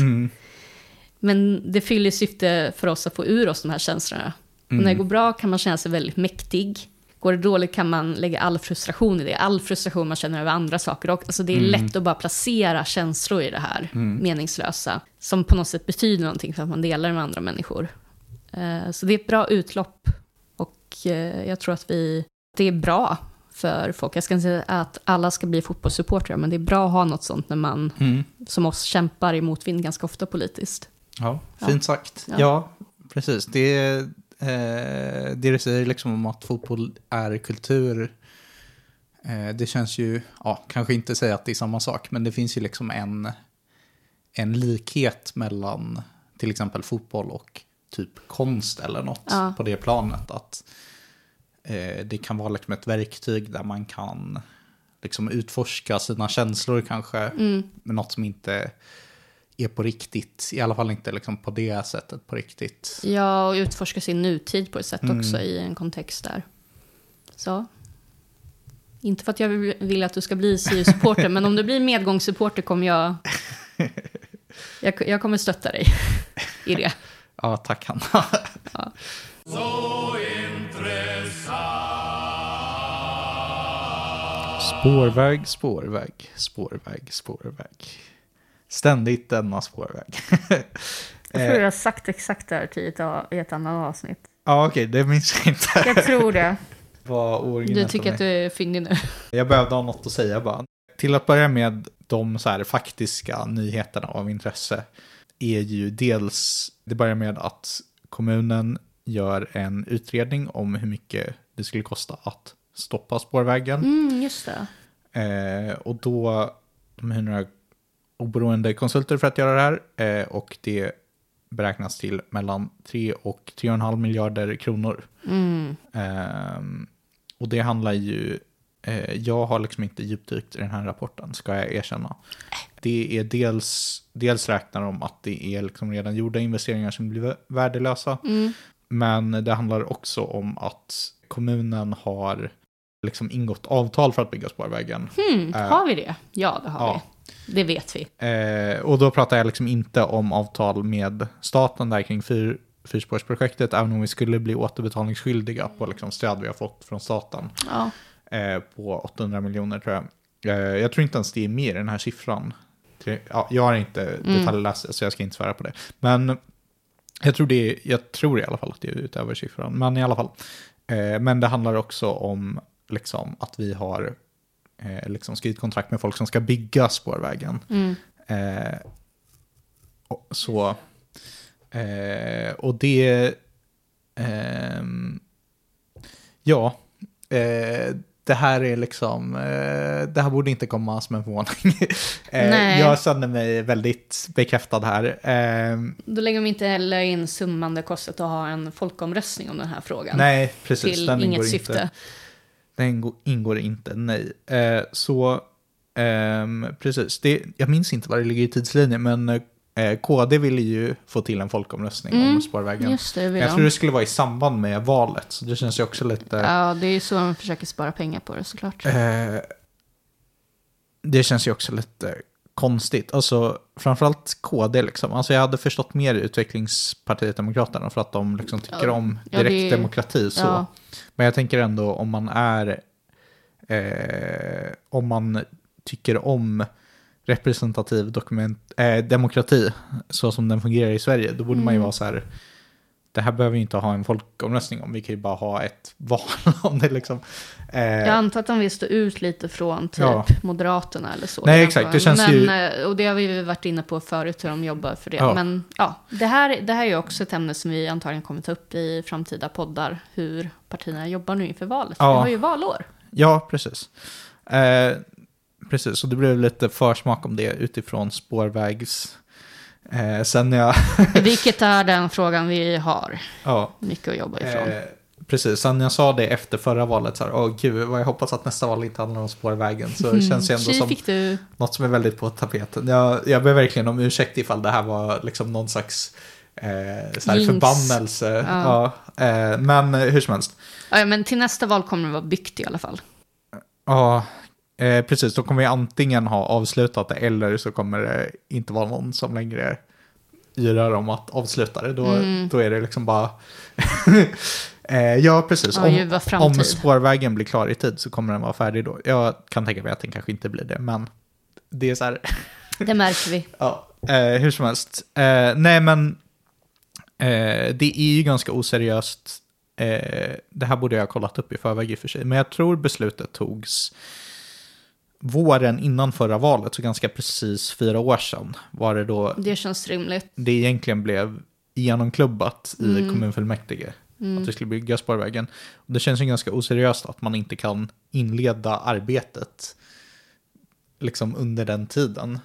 Men det fyller syfte för oss att få ur oss de här känslorna. Och när det går bra kan man känna sig väldigt mäktig. Går det dåligt kan man lägga all frustration i det. All frustration man känner över andra saker. Och, alltså det är lätt att bara placera känslor i det här meningslösa. Som på något sätt betyder någonting för att man delar med andra människor. Så det är ett bra utlopp. Och jag tror att det är bra för folk. Jag ska inte säga att alla ska bli fotbollssupportrar, men det är bra att ha något sånt när man som oss kämpar i motvind ganska ofta politiskt. Ja, fint sagt. Ja, precis. Det du säger liksom om att fotboll är kultur, det känns ju, kanske inte säga att det är samma sak, men det finns ju liksom en likhet mellan till exempel fotboll och typ konst eller något på det planet, att det kan vara liksom ett verktyg där man kan liksom utforska sina känslor kanske med något som inte är på riktigt, i alla fall inte liksom på det sättet på riktigt. Ja, och utforska sin nutid på ett sätt också i en kontext där. Så. Inte för att jag vill att du ska bli supporter, men om du blir medgångssupporter kommer jag kommer stötta dig i det. Ja, tack Hanna. Ja. Så intressant. Spårväg. Ständigt denna spårväg. Jag tror jag har sagt exakt det här i ett annat avsnitt. Ja, okej, det minns jag inte. Jag tror det. Du tycker att du är fyndig nu. Jag behövde ha något att säga bara. Till att börja med de så här faktiska nyheterna av intresse. är ju dels, det börjar med att kommunen gör en utredning om hur mycket det skulle kosta att stoppa spårvägen. Just det. Och då, de har några oberoende konsulter för att göra det här. Och det beräknas till mellan 3 och 3,5 miljarder kronor. Och det handlar ju, jag har liksom inte djupdykt i den här rapporten, ska jag erkänna. Det är dels räknar om att det är liksom redan gjorda investeringar som blir värdelösa. Men det handlar också om att kommunen har liksom ingått avtal för att bygga spårvägen. Har vi det? Ja, det har vi. Det vet vi. Och då pratar jag liksom inte om avtal med staten där kring fyrspårsprojektet, även om vi skulle bli återbetalningsskyldiga på liksom stöd vi har fått från staten. På 800 miljoner tror jag. Jag tror inte ens det är mer i den här siffran. Jag har inte detaljläst så jag ska inte svära på det. Men jag tror i alla fall att det är utöver siffran. Men i alla fall. Men det handlar också om liksom att vi har liksom skrivit kontrakt med folk som ska bygga spårvägen. Och det det här är liksom det här borde inte komma som en förvåning. Jag känner mig väldigt bekräftad här. Då lägger de inte heller in summan det kostat att ha en folkomröstning om den här frågan. Nej, precis. Till den inget syfte. Den ingår inte, nej. Precis. Jag minns inte vad det ligger i tidslinjen, men KD ville ju få till en folkomröstning om spårvägen. Just det, jag tror det skulle vara i samband med valet, så det känns ju också lite... Ja, det är ju så man försöker spara pengar på det såklart. Det känns ju också lite konstigt. Alltså, framförallt KD liksom. Alltså jag hade förstått mer Utvecklingspartiet Demokraterna för att de liksom tycker om direktdemokrati. Så. Men jag tänker ändå om man är... om man tycker om representativ demokrati så som den fungerar i Sverige, då borde man ju vara så här, det här behöver vi inte ha en folkomröstning om, vi kan ju bara ha ett val om det liksom. Jag antar att de vill stå ut lite från typ Moderaterna eller så. Nej, exakt, det känns ju... Och det har vi varit inne på förut hur de jobbar för det. Men det här är ju också ett ämne som vi antagligen kommer ta upp i framtida poddar, hur partierna jobbar nu inför valet. För vi har ju valår. Ja, precis. Precis, och det blev lite försmak om det utifrån spårvägs... Vilket är den frågan vi har mycket att jobba ifrån. Precis, sen jag sa det efter förra valet så här, gud, vad jag hoppas att nästa val inte handlar om spårvägen, så känns det ändå som något som är väldigt på tapeten. Jag ber verkligen om ursäkt ifall det här var liksom någon slags så här förbannelse. Men hur som helst. Men till nästa val kommer det vara byggt i alla fall. Precis, då kommer vi antingen ha avslutat det, eller så kommer det inte vara någon som längre yrar om att avsluta det. Då är det liksom bara... precis. Om spårvägen blir klar i tid så kommer den vara färdig då. Jag kan tänka mig att den kanske inte blir det, men det är så här... Det märker vi. Hur som helst. Nej, men det är ju ganska oseriöst. Det här borde jag ha kollat upp i förväg i och för sig, men jag tror beslutet togs våren innan förra valet, så ganska precis 4 år sedan var det då. Det känns rimligt. Det egentligen blev genomklubbat i kommunfullmäktige att det skulle bygga spårvägen. Och det känns ju ganska oseriöst att man inte kan inleda arbetet liksom under den tiden.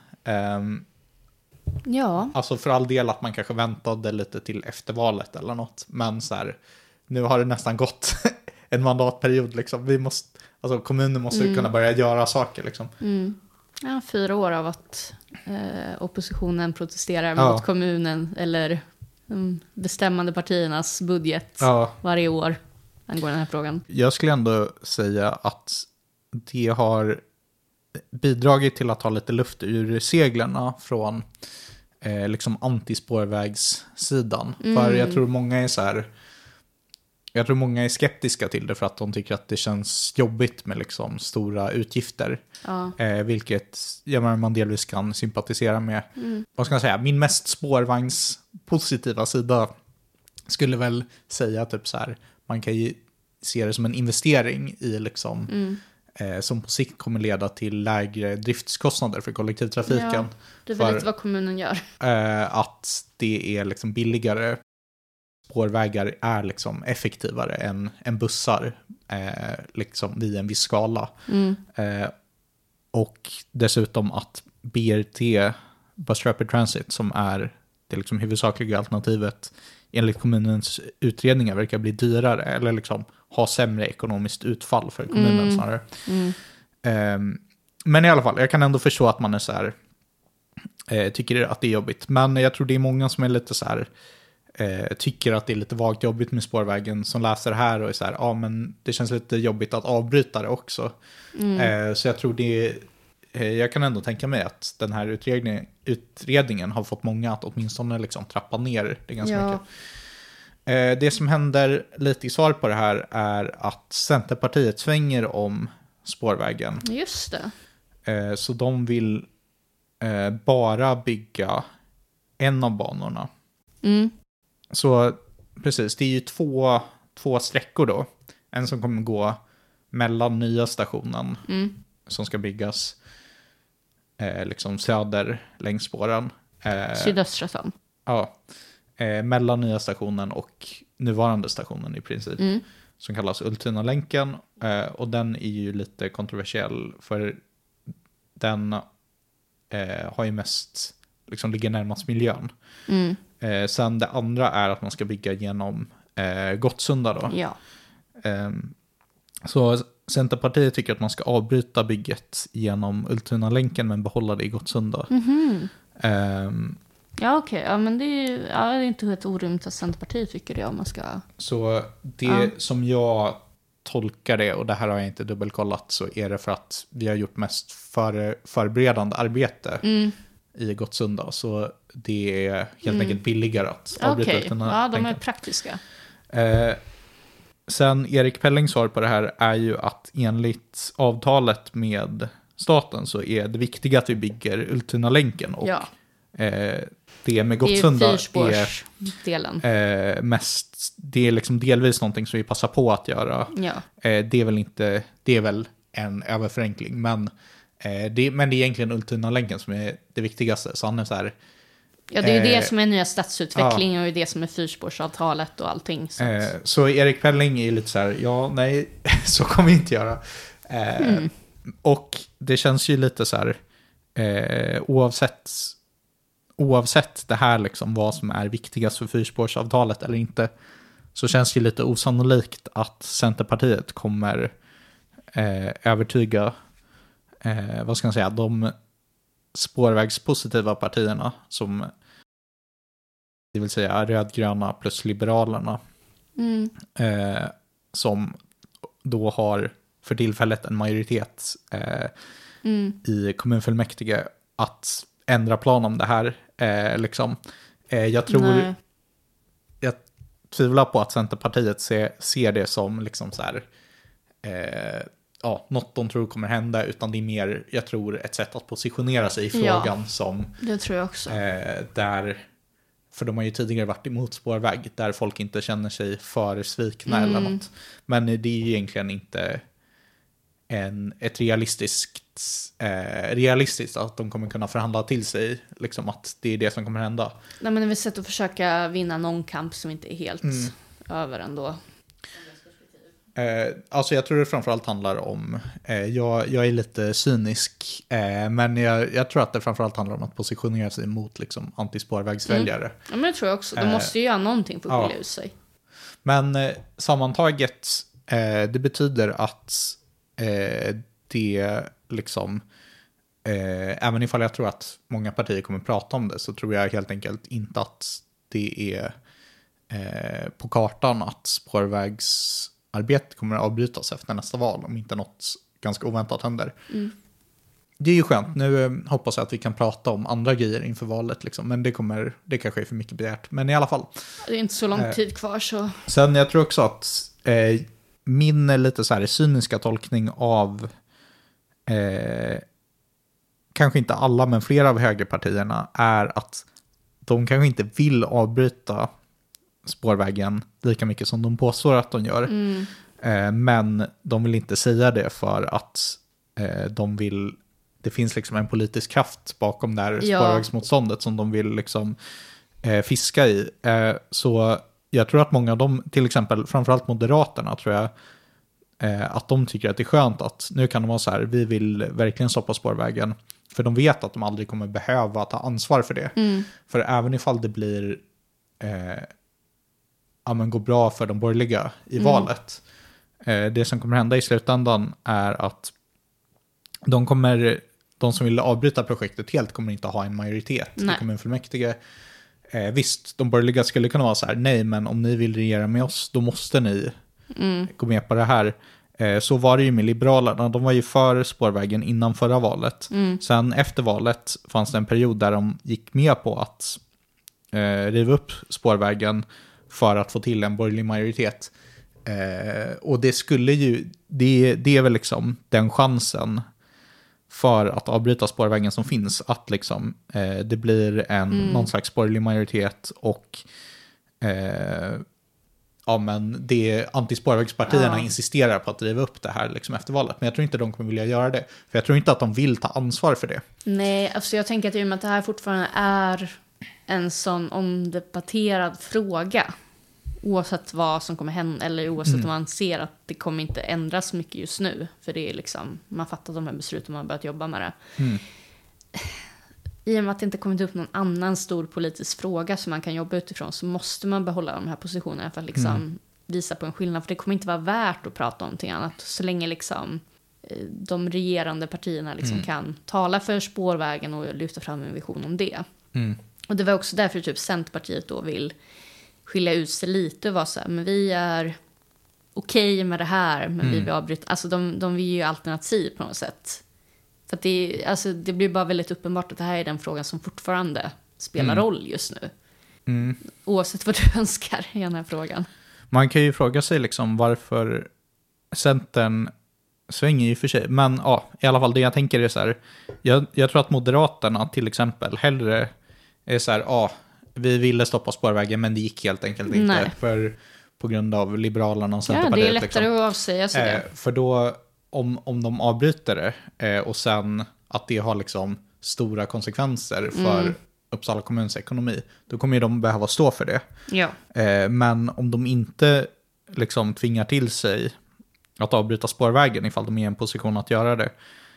Alltså för all del att man kanske väntade lite till efter valet eller något, men så här, nu har det nästan gått en mandatperiod liksom. Alltså kommunen måste kunna börja göra saker liksom. 4 år av att oppositionen protesterar mot kommunen eller bestämmande partiernas budget varje år angående den här frågan. Jag skulle ändå säga att det har bidragit till att ha lite luft ur seglarna från liksom antispårvägssidan. För jag tror många är så här... Jag tror många är skeptiska till det för att de tycker att det känns jobbigt med liksom stora utgifter. Vilket man delvis kan sympatisera med. Vad ska jag säga? Min mest spårvagnspositiva sida skulle väl säga typ så här. Man kan ju se det som en investering i liksom som på sikt kommer leda till lägre driftskostnader för kollektivtrafiken. Ja, det är väl lite vad kommunen gör. Att det är liksom billigare. Spårvägar är liksom effektivare än bussar liksom vid en viss skala. Och dessutom att BRT, Bus Rapid Transit, som är det liksom huvudsakliga alternativet enligt kommunens utredningar, verkar bli dyrare eller liksom ha sämre ekonomiskt utfall för kommunen snarare. Men i alla fall, jag kan ändå förstå att man är så här, tycker att det är jobbigt. Men jag tror det är många som är lite så här, tycker att det är lite vagt jobbigt med spårvägen, som läser det här och är så här, ja men det känns lite jobbigt att avbryta det också. Så jag tror jag kan ändå tänka mig att den här utredningen har fått många att åtminstone liksom trappa ner det ganska mycket. Det som händer lite i svar på det här är att Centerpartiet svänger om spårvägen. Just det. Så de vill bara bygga en av banorna. Så precis, det är ju två sträckor då. En som kommer gå mellan nya stationen som ska byggas liksom söder längs spåren. Sydöstra stan. Ja, mellan nya stationen och nuvarande stationen i princip. Som kallas Ultuna-länken. Och den är ju lite kontroversiell för den har ju mest, liksom ligger närmast miljön. Sen det andra är att man ska bygga genom Gottsunda då. Ja. Så Centerpartiet tycker att man ska avbryta bygget genom Ultuna-länken men behålla det i Gottsunda. Ja, okej. Ja, men det är inte helt orimligt att Centerpartiet tycker det om man ska... Så det som jag tolkar det, och det här har jag inte dubbelkollat, så är det för att vi har gjort mest förberedande arbete i Gottsunda. Så det är helt enkelt billigare att avbryta Ultuna-länken. Ja, de är praktiska. Sen Erik Pellings svar på det här är ju att enligt avtalet med staten så är det viktiga att vi bygger Ultuna-länken. Och det med Gottsunda är mest, det är liksom delvis någonting som vi passar på att göra. Ja. Det är väl en överförenkling, men det är egentligen Ultuna-länken som är det viktigaste. Så han är så här, ja, det är ju det som är nya stadsutvecklingen och det som är fyrspårsavtalet och allting. Så Erik Pelling är lite så här, ja, nej, så kommer vi inte göra. Och det känns ju lite så här, oavsett det här liksom, vad som är viktigast för fyrspårsavtalet eller inte, så känns det lite osannolikt att Centerpartiet kommer övertyga vad ska man säga, de spårvägspositiva partierna, som det vill säga rödgröna plus liberalerna, som då har för tillfället en majoritet i kommunfullmäktige att ändra plan om det här. Liksom. Jag tvivlar på att Centerpartiet ser det som liksom så här, något de tror kommer hända, utan det är mer, jag tror, ett sätt att positionera sig i frågan som det tror jag också. Där, för de har ju tidigare varit emot spårväg där folk inte känner sig för svikna eller något. Men det är ju egentligen inte ett realistiskt att de kommer kunna förhandla till sig, liksom, att det är det som kommer hända. Nej, men det är ett sätt att försöka vinna någon kamp som inte är helt över ändå. Alltså jag tror det framförallt handlar om, jag är lite cynisk, men jag tror att det framförallt handlar om att positionera sig mot liksom antispårvägsväljare. Ja, men det tror jag också. De måste ju göra någonting för att skilja ut sig. Men sammantaget, det betyder att det liksom, även ifall jag tror att många partier kommer prata om det, så tror jag helt enkelt inte att det är på kartan att spårvägsarbetet kommer att avbrytas efter nästa val, om inte något ganska oväntat händer. Det är ju skönt. Nu hoppas jag att vi kan prata om andra grejer inför valet, liksom. Men det kanske är för mycket begärt. Men i alla fall. Det är inte så lång tid kvar. Så. Sen jag tror också att min lite så här cyniska tolkning av kanske inte alla, men flera av högerpartierna är att de kanske inte vill avbryta spårvägen lika mycket som de påstår att de gör. Men de vill inte säga det för att det finns liksom en politisk kraft bakom det här spårvägsmotståndet som de vill liksom fiska i. Så jag tror att många av dem, till exempel framförallt Moderaterna, tror jag, att de tycker att det är skönt att nu kan de vara så här, vi vill verkligen stoppa spårvägen. För de vet att de aldrig kommer behöva ta ansvar för det. För även ifall det blir går bra för de borgerliga i valet. Det som kommer hända i slutändan är att de som vill avbryta projektet helt kommer inte ha en majoritet i kommunfullmäktige. Visst, de borgerliga skulle kunna vara så här, nej, men om ni vill regera med oss, då måste ni gå med på det här. Så var det ju med Liberalerna. De var ju för spårvägen innan förra valet. Sen efter valet fanns det en period där de gick med på att riva upp spårvägen för att få till en borgerlig majoritet. Och det skulle ju, det är väl liksom den chansen för att avbryta spårvägen som finns, att liksom det blir någon slags borgerlig majoritet och men det antispårvägspartierna insisterar på att driva upp det här liksom efter valet. Men jag tror inte de kommer vilja göra det. För jag tror inte att de vill ta ansvar för det. Nej, alltså jag tänker att i och med att det här fortfarande är en sån omdebatterad fråga, oavsett vad som kommer hända, eller oavsett om man ser att det kommer inte ändras mycket just nu, för det är liksom, man fattar de här besluten, man har börjat jobba med det. I och med att det inte kommit upp någon annan stor politisk fråga som man kan jobba utifrån, så måste man behålla de här positionerna för att liksom visa på en skillnad, för det kommer inte vara värt att prata om någonting annat så länge liksom de regerande partierna liksom kan tala för spårvägen och lyfta fram en vision om det. Och det var också därför typ Centerpartiet då vill skilja ut sig lite och vara så här, men vi är okej med det här, men vi vill avbryta. Alltså de vill ju alternativ på något sätt. För att det blir bara väldigt uppenbart att det här är den frågan som fortfarande spelar roll just nu. Oavsett vad du önskar i den här frågan. Man kan ju fråga sig liksom varför Centern svänger ju för sig. Men i alla fall det jag tänker är så här. Jag tror att Moderaterna till exempel hellre är så här, vi ville stoppa spårvägen men det gick helt enkelt inte på grund av Liberalerna och Centerpartiet. Ja, det är lättare att avsäga sig det. För då, om de avbryter det och sen att det har liksom stora konsekvenser för Uppsala kommuns ekonomi, då kommer ju de behöva stå för det. Ja. Men om de inte liksom tvingar till sig att avbryta spårvägen ifall de är i en position att göra det,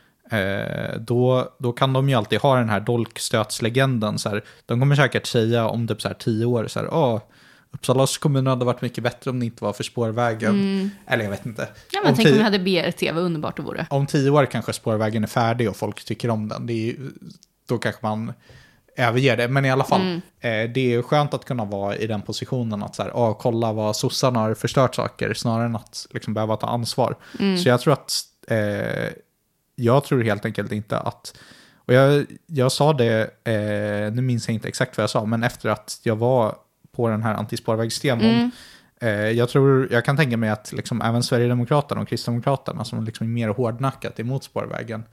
då kan de ju alltid ha den här dolkstötslegenden. Så här, de kommer säkert säga om typ så här 10 år så här, Uppsalas kommun hade varit mycket bättre om det inte var för spårvägen. Eller jag vet inte. Ja, men tänk om vi hade BRT, vad underbart det vore. Om 10 år kanske spårvägen är färdig och folk tycker om den. Då kanske man överger det. Men i alla fall, det är skönt att kunna vara i den positionen att så här, kolla vad sossarna har förstört saker, snarare än att liksom behöva ta ansvar. Så jag tror att jag tror helt enkelt inte att, och jag sa det, nu minns jag inte exakt vad jag sa, men efter att jag var på den här antispårvägsdemon, jag kan tänka mig att liksom även Sverigedemokraterna och Kristdemokraterna som liksom är mer hårdnackat emot spårvägen,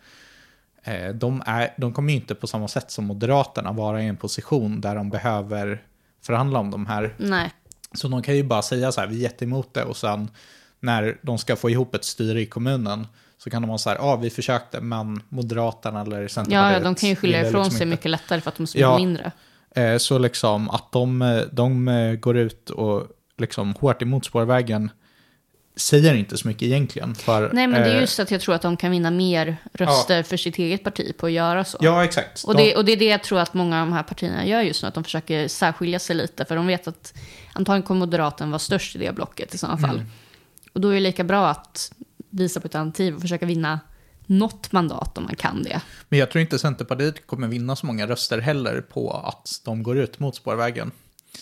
de kommer ju inte på samma sätt som Moderaterna vara i en position där de behöver förhandla om de här. Nej. Så de kan ju bara säga så här, vi är jätteemot det, och sen när de ska få ihop ett styre i kommunen så kan de vara så här, vi försökte, men Moderaterna eller Centerpartiet... Ja, de kan ju skylla ifrån liksom sig mycket lättare för att de är så mindre. Så liksom att de går ut och liksom hårt emot spårvägen säger inte så mycket egentligen. Nej, men det är just att jag tror att de kan vinna mer röster för sitt eget parti på att göra så. Ja, exakt. Och det är det jag tror att många av de här partierna gör just nu, att de försöker särskilja sig lite, för de vet att antagligen kommer Moderaten vara störst i det blocket i sådana fall. Och då är det lika bra att visa på ett alternativ och försöka vinna något mandat om man kan det. Men jag tror inte Centerpartiet kommer vinna så många röster heller på att de går ut mot spårvägen.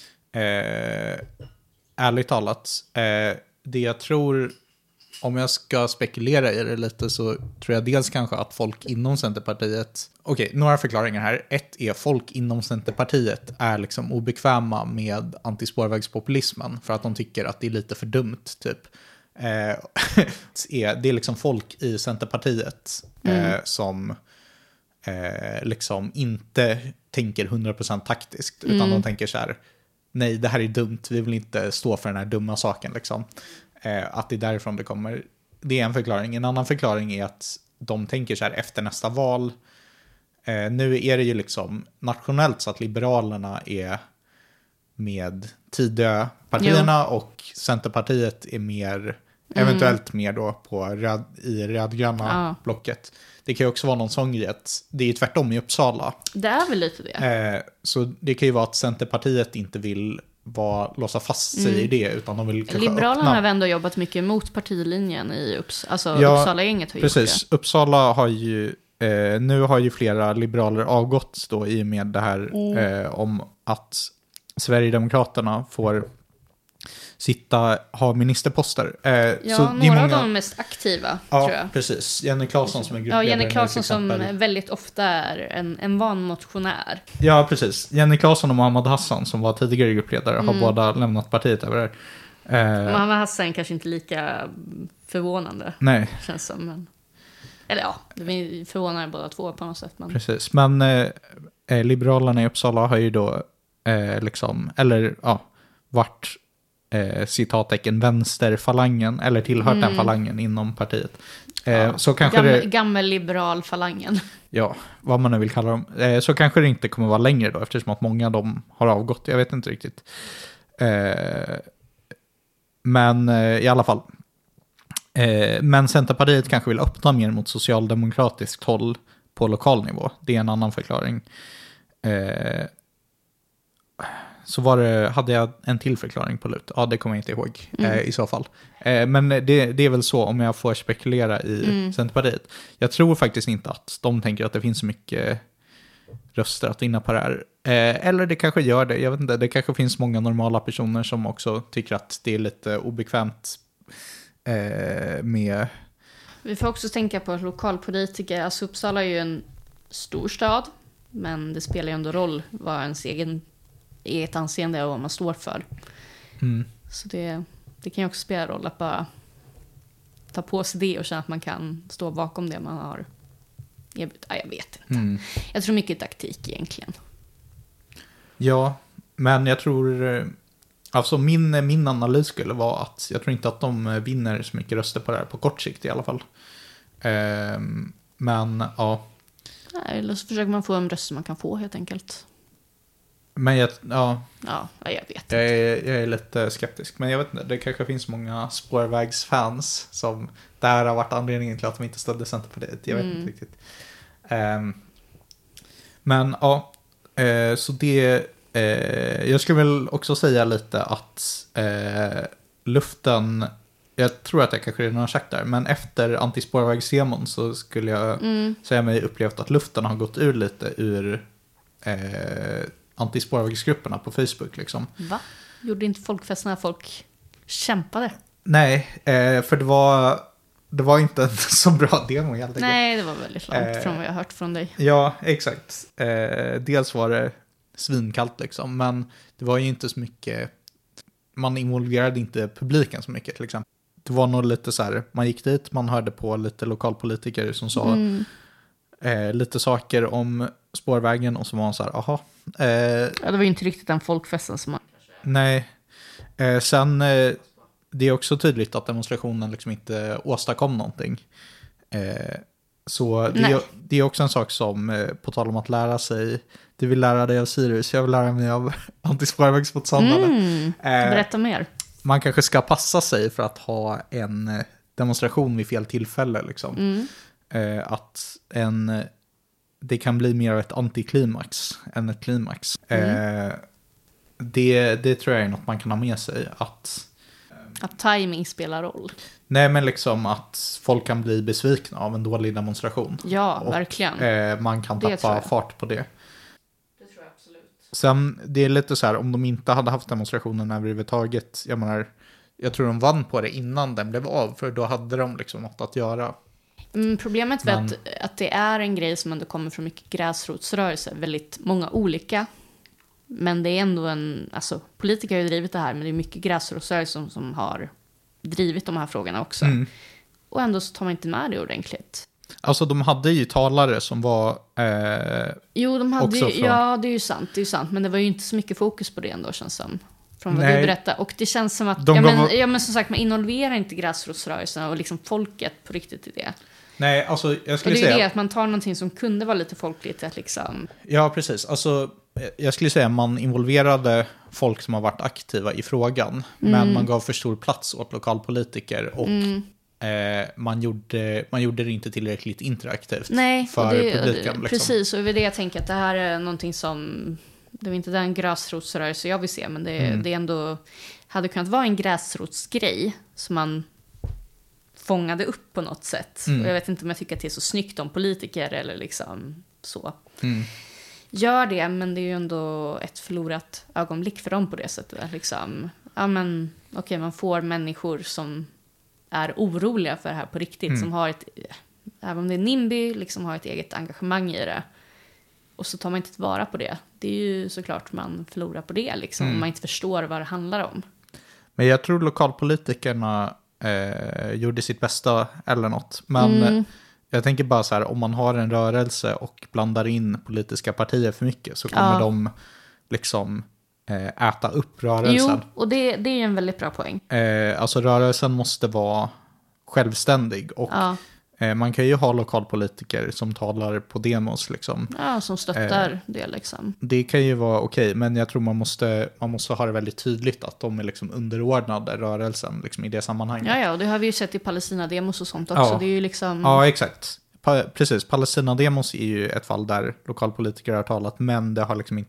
Ärligt talat. Det jag tror, om jag ska spekulera i det lite, så tror jag dels kanske att folk inom Centerpartiet... Okej, några förklaringar här. Ett är folk inom Centerpartiet är liksom obekväma med antispårvägspopulismen för att de tycker att det är lite för dumt, typ. Det är liksom folk i Centerpartiet som liksom inte tänker 100% taktiskt, utan de tänker så här: nej, det här är dumt, vi vill inte stå för den här dumma saken liksom. Att det är därifrån det kommer. Det är en förklaring. En annan förklaring är att de tänker så här efter nästa val. Nu är det ju liksom nationellt så att Liberalerna är med Tidöpartierna och Centerpartiet är mer, eventuellt mer då i rödgröna blocket. Det kan ju också vara någon sån grej att det är ju tvärtom i Uppsala. Det är väl lite det. Så det kan ju vara att Centerpartiet inte vill låsa fast sig i det, utan de vill kanske Liberalerna öppna. har ändå jobbat mycket mot partilinjen i Uppsala-gänget har gjort precis. det. Uppsala har ju nu har ju flera liberaler avgått då i och med det här om att Sverigedemokraterna får ha ministerposter. Så några det är många... av de mest aktiva, tror jag. Precis. Jenny Claesson som är gruppledare. Ja, Jenny Claesson som väldigt ofta är en van motionär. Ja, precis. Jenny Claesson och Mohammed Hassan som var tidigare gruppledare har båda lämnat partiet över det. Mohammed Hassan kanske inte lika förvånande. Nej. Känns som, men... Eller ja, det förvånar båda två på något sätt. Men... Precis, men Liberalerna i Uppsala har ju då varit citattecken vänsterfalangen eller tillhört den falangen inom partiet. Så kanske gammelliberal falangen. Ja, vad man nu vill kalla dem. Så kanske det inte kommer vara längre då, eftersom att många av dem har avgått. Jag vet inte riktigt. Men i alla fall. Men Centerpartiet kanske vill öppna mer mot socialdemokratiskt håll på lokal nivå. Det är en annan förklaring. Så hade jag en till förklaring på lut. Ja, det kommer jag inte ihåg i så fall. Men det är väl så om jag får spekulera i Centerpartiet. Jag tror faktiskt inte att de tänker att det finns så mycket röster att vinna på det här. Eller det kanske gör det. Jag vet inte. Det kanske finns många normala personer som också tycker att det är lite obekvämt med... Vi får också tänka på lokalpolitiker. Alltså Uppsala är ju en stor stad. Men det spelar ju ändå roll vad ens eget anseende och vad man står för. Så det kan ju också spela roll att bara ta på sig det och känna att man kan stå bakom det man har erbjudit. Jag vet inte. Jag tror mycket taktik egentligen. Ja, men jag tror... Alltså min analys skulle vara att jag tror inte att de vinner så mycket röster på det här på kort sikt i alla fall. Men ja. Eller så försöker man få en röst som man kan få helt enkelt. Men jag vet inte. Jag är lite skeptisk. Men jag vet inte, det kanske finns många spårvägsfans som där har varit anledningen till att de inte stödde Centerpartiet. Jag vet inte riktigt. Men ja, så det... jag skulle väl också säga lite att luften... Jag tror att jag kanske redan har sagt där. Men efter antispårvägsdemon så skulle jag säga mig upplevt att luften har gått ur lite ur antispårvägsgrupperna på Facebook. Liksom. Va? Gjorde inte folkfest när folk kämpade? Nej, för det var inte en så bra demo helt enkelt. Nej, det var väldigt långt från vad jag har hört från dig. Ja, exakt. Dels var det svinkallt liksom. Men det var ju inte så mycket... Man involverade inte publiken så mycket till exempel. Det var nog lite så här, man gick dit, man hörde på lite lokalpolitiker som sa lite saker om spårvägen och så var man så här, aha. Ja, det var ju inte riktigt den folkfesten som man... Nej. Sen, det är också tydligt att demonstrationen liksom inte åstadkom någonting. Så det är också en sak som, på tal om att lära sig, du vill lära dig av Sirius, jag vill lära mig av antispårvägsmotståndarna. Berätta mer. Man kanske ska passa sig för att ha en demonstration vid fel tillfälle. Liksom. Att det kan bli mer av ett antiklimax än ett klimax. Det tror jag är något man kan ha med sig. Att timing spelar roll. Nej, men liksom att folk kan bli besvikna av en dålig demonstration. Ja, och, verkligen. Man kan tappa fart på det. Det tror jag absolut. Sen, det är lite så här, om de inte hade haft demonstrationen överhuvudtaget, jag tror de vann på det innan den blev av, för då hade de liksom något att göra. Problemet är att det är en grej som ändå kommer från mycket gräsrotsrörelser, väldigt många olika. Men det är ändå politiker har ju drivit det här, men det är mycket gräsrotsrörelser som har drivit de här frågorna också. Och ändå så tar man inte med det ordentligt. Alltså de hade ju talare som var Jo, de hade ju, ja, det är ju sant. Men det var ju inte så mycket fokus på det ändå, känns som. från vad du berättar. Och det känns som att, men som sagt, man involverar inte gräsrotsrörelserna och liksom folket på riktigt i det. Nej, alltså jag skulle säga... Och det är säga... det att man tar någonting som kunde vara lite folkligt att liksom... Ja, precis. Alltså, jag skulle säga att man involverade folk som har varit aktiva i frågan. Men man gav för stor plats åt lokalpolitiker och man gjorde det inte tillräckligt interaktivt för publiken. Liksom. Precis, och det är det jag tänker att det här är någonting som... Det är inte den gräsrotsrörelse jag vill se, men det är ändå... Hade kunnat vara en gräsrotsgrej som man fångade upp på något sätt. Och jag vet inte om jag tycker att det är så snyggt om politiker eller liksom så. Gör det, men det är ju ändå ett förlorat ögonblick för dem på det sättet. Liksom, ja men okej, man får människor som är oroliga för det här på riktigt, som har ett, även om det är NIMBY, liksom har ett eget engagemang i det. Och så tar man inte tillvara på det. Det är ju såklart man förlorar på det, liksom, om man inte förstår vad det handlar om. Men jag tror lokalpolitikerna gjorde sitt bästa eller något. Men jag tänker bara så här, om man har en rörelse och blandar in politiska partier för mycket så kommer de liksom äta upp rörelsen. Jo, och det är en väldigt bra poäng. Alltså rörelsen måste vara självständig och man kan ju ha lokalpolitiker som talar på demos liksom. Ja, som stöttar det liksom. Det kan ju vara okej, men jag tror man måste ha det väldigt tydligt att de är liksom underordnade rörelsen liksom, i det sammanhanget. Ja, och det har vi ju sett i Palestina-demos och sånt också. Det är ju liksom... Ja, exakt. Precis, Palestina-demos är ju ett fall där lokalpolitiker har talat, men det har liksom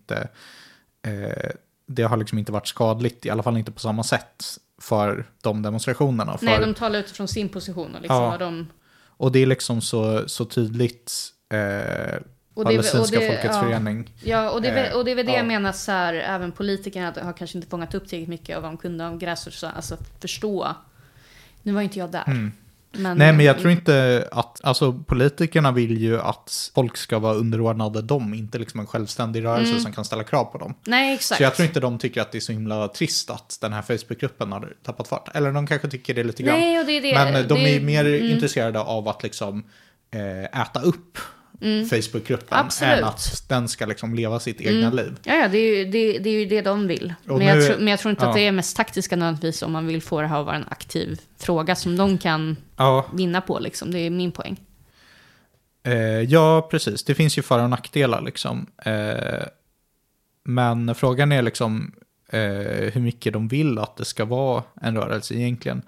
inte varit skadligt, i alla fall inte på samma sätt för de demonstrationerna. Nej, de talar utifrån sin position och liksom och det är liksom så tydligt palestinska folkets förening. Ja, och det är väl det jag menar så här, även politikerna har kanske inte fångat upp tillräckligt mycket av vad de kunde om gräsrots, alltså förstå. Nu var inte jag där. Men jag tror inte att, alltså politikerna vill ju att folk ska vara underordnade dem, inte liksom en självständig rörelse som kan ställa krav på dem. Nej, exakt. Så jag tror inte de tycker att det är så himla trist att den här Facebookgruppen har tappat fart. Eller de kanske tycker det lite grann. Nej, och det är det. Men de är mer intresserade av att liksom äta upp Facebookgruppen än att den ska liksom leva sitt egna liv. Ja, det är ju det de vill. Men jag tror inte att det är mest taktiska nödvändigtvis om man vill få det här att vara en aktiv fråga som de kan vinna på. Liksom. Det är min poäng. Ja, precis. Det finns ju för- och nackdelar. Liksom. Men frågan är liksom hur mycket de vill att det ska vara en rörelse egentligen.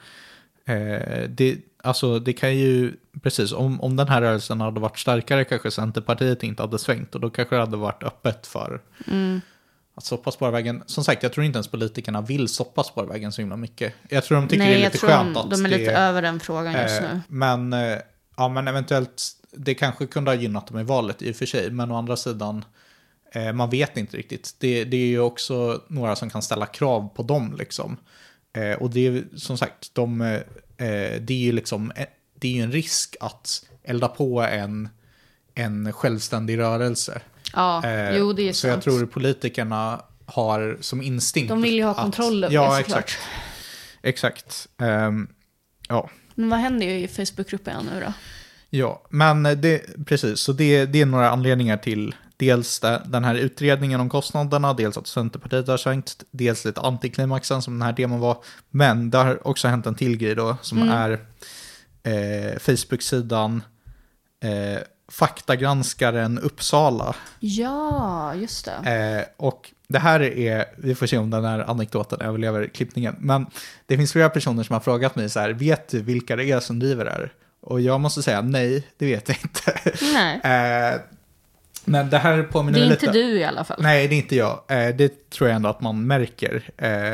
Det kan ju, precis, om den här rörelsen hade varit starkare kanske Centerpartiet inte hade svängt och då kanske det hade varit öppet för att stoppa spårvägen. Som sagt, jag tror inte ens politikerna vill stoppa spårvägen så himla mycket. Jag tror de tycker det är lite skönt att de är lite över den frågan just nu. Men eventuellt, det kanske kunde ha gynnat dem i valet i och för sig, men å andra sidan man vet inte riktigt. Det är ju också några som kan ställa krav på dem liksom. Och det är som sagt, det är ju liksom, det är ju en risk att elda på en självständig rörelse. Ja, jo, det är så sant. Jag tror politikerna har som instinkt. De vill ju ha kontroll över det, såklart. Exakt. Ja. Men vad händer ju i Facebookgruppen nu då? Ja, men precis. Så det är några anledningar till dels den här utredningen om kostnaderna, dels att Centerpartiet har svängt, dels lite antiklimaxen som den här demon var. Men det har också hänt en till grej då, som är Facebook-sidan Faktagranskaren Uppsala. Ja, just det. Och det här är, vi får se om den här anekdoten överlever klippningen, men det finns flera personer som har frågat mig så här, vet du vilka det är som driver det här? Och jag måste säga nej, det vet jag inte. Nej. Men det här påminner lite. Det är inte du i alla fall. Nej, det är inte jag. Det tror jag ändå att man märker.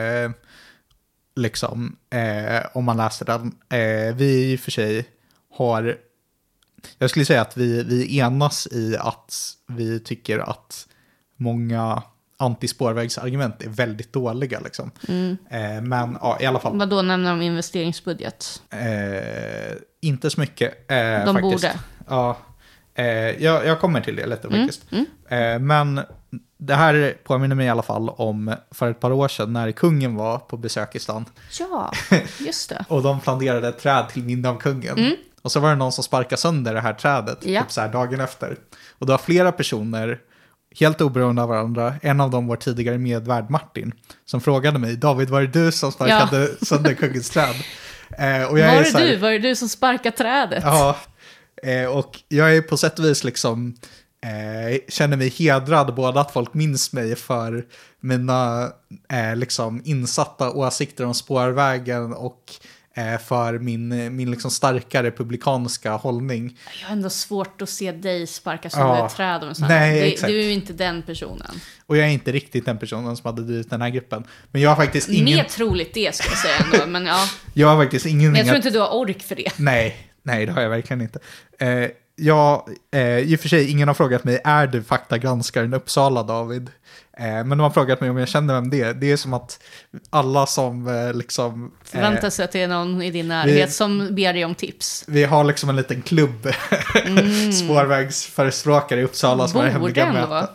Liksom, om man läser den. Vi i och för sig har... Jag skulle säga att vi enas i att vi tycker att många antispårvägsargument är väldigt dåliga. Liksom. Men ja, i alla fall. Vad då nämner de investeringsbudget? Inte så mycket. De faktiskt. borde. Ja. Jag kommer till det lite faktiskt. Men det här påminner mig i alla fall om för ett par år sedan när kungen var på besök i stan. Ja, just det. Och de planterade ett träd till minne av kungen. Och så var det någon som sparkade sönder det här trädet typ så här dagen efter. Och då har flera personer helt oberoende av varandra. En av dem var tidigare medvärd Martin, som frågade mig, David, var det du som sparkade sönder Kungens träd? Och jag var det du som sparkade trädet? Ja, och jag är på sätt och vis liksom, känner mig hedrad både att folk minns mig för mina liksom insatta åsikter om spårvägen och för min liksom starka republikanska hållning. Jag har ändå svårt att se dig sparka sönder ett träd. Och Nej, du är ju inte den personen. Och jag är inte riktigt den personen som hade drivit den här gruppen. Men jag har faktiskt ingen... Mer troligt det ska jag säga ändå, men ja. Jag har faktiskt ingen... Men jag tror inte du har ork för det. Nej, det har jag verkligen inte. I och för sig, ingen har frågat mig, är du faktagranskaren Uppsala, David? Men de har frågat mig om jag känner vem det är. Det är som att alla som liksom... Förväntar sig att det är någon i din närhet som ber dig om tips. Vi har liksom en liten klubb spårvägsförespråkare i Uppsala som är hemliga möten.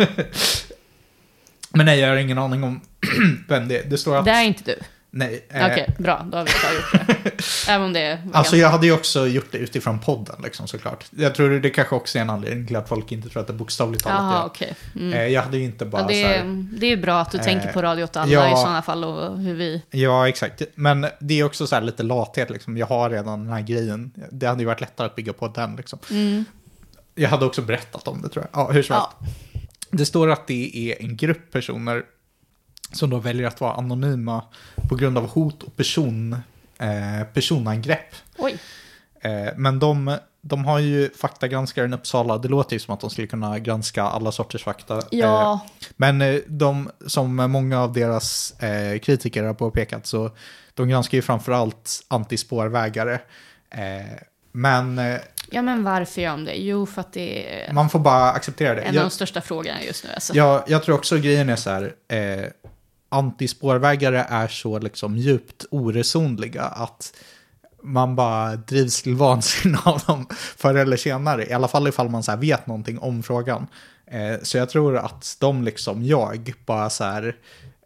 Men nej, jag har ingen aning om vem det är. Det står att... Det är inte du. Nej. Okej, bra. Då har vi gjort det. Även om det är... Alltså jag hade ju också gjort det utifrån podden liksom, såklart. Jag tror det kanske också är en anledning till att folk inte tror att det är bokstavligt talat. Jaha, okej. Jag hade ju inte bara det är bra att du tänker på Radio åt alla i sådana fall och hur vi... Ja, exakt. Men det är också så här lite lathet liksom. Jag har redan den här grejen. Det hade ju varit lättare att bygga på den liksom. Jag hade också berättat om det, tror jag. Ja, hur som helst. Det står att det är en grupp personer som då väljer att vara anonyma på grund av hot och personangrepp. Oj. Men de har ju faktagranskaren Uppsala. Det låter ju som att de skulle kunna granska alla sorters fakta. Ja. Men som många av deras kritiker har påpekat, så de granskar ju framförallt antispårvägare. Men varför gör de det? Jo, för att det är... Man får bara acceptera det. En av de största frågorna just nu. Alltså. Jag tror också grejen är så här... antispårvägare är så liksom djupt oresonliga att man bara drivs till vansinne av dem förr eller senare. I alla fall ifall man så här vet någonting om frågan. Så jag tror att de liksom, jag bara så här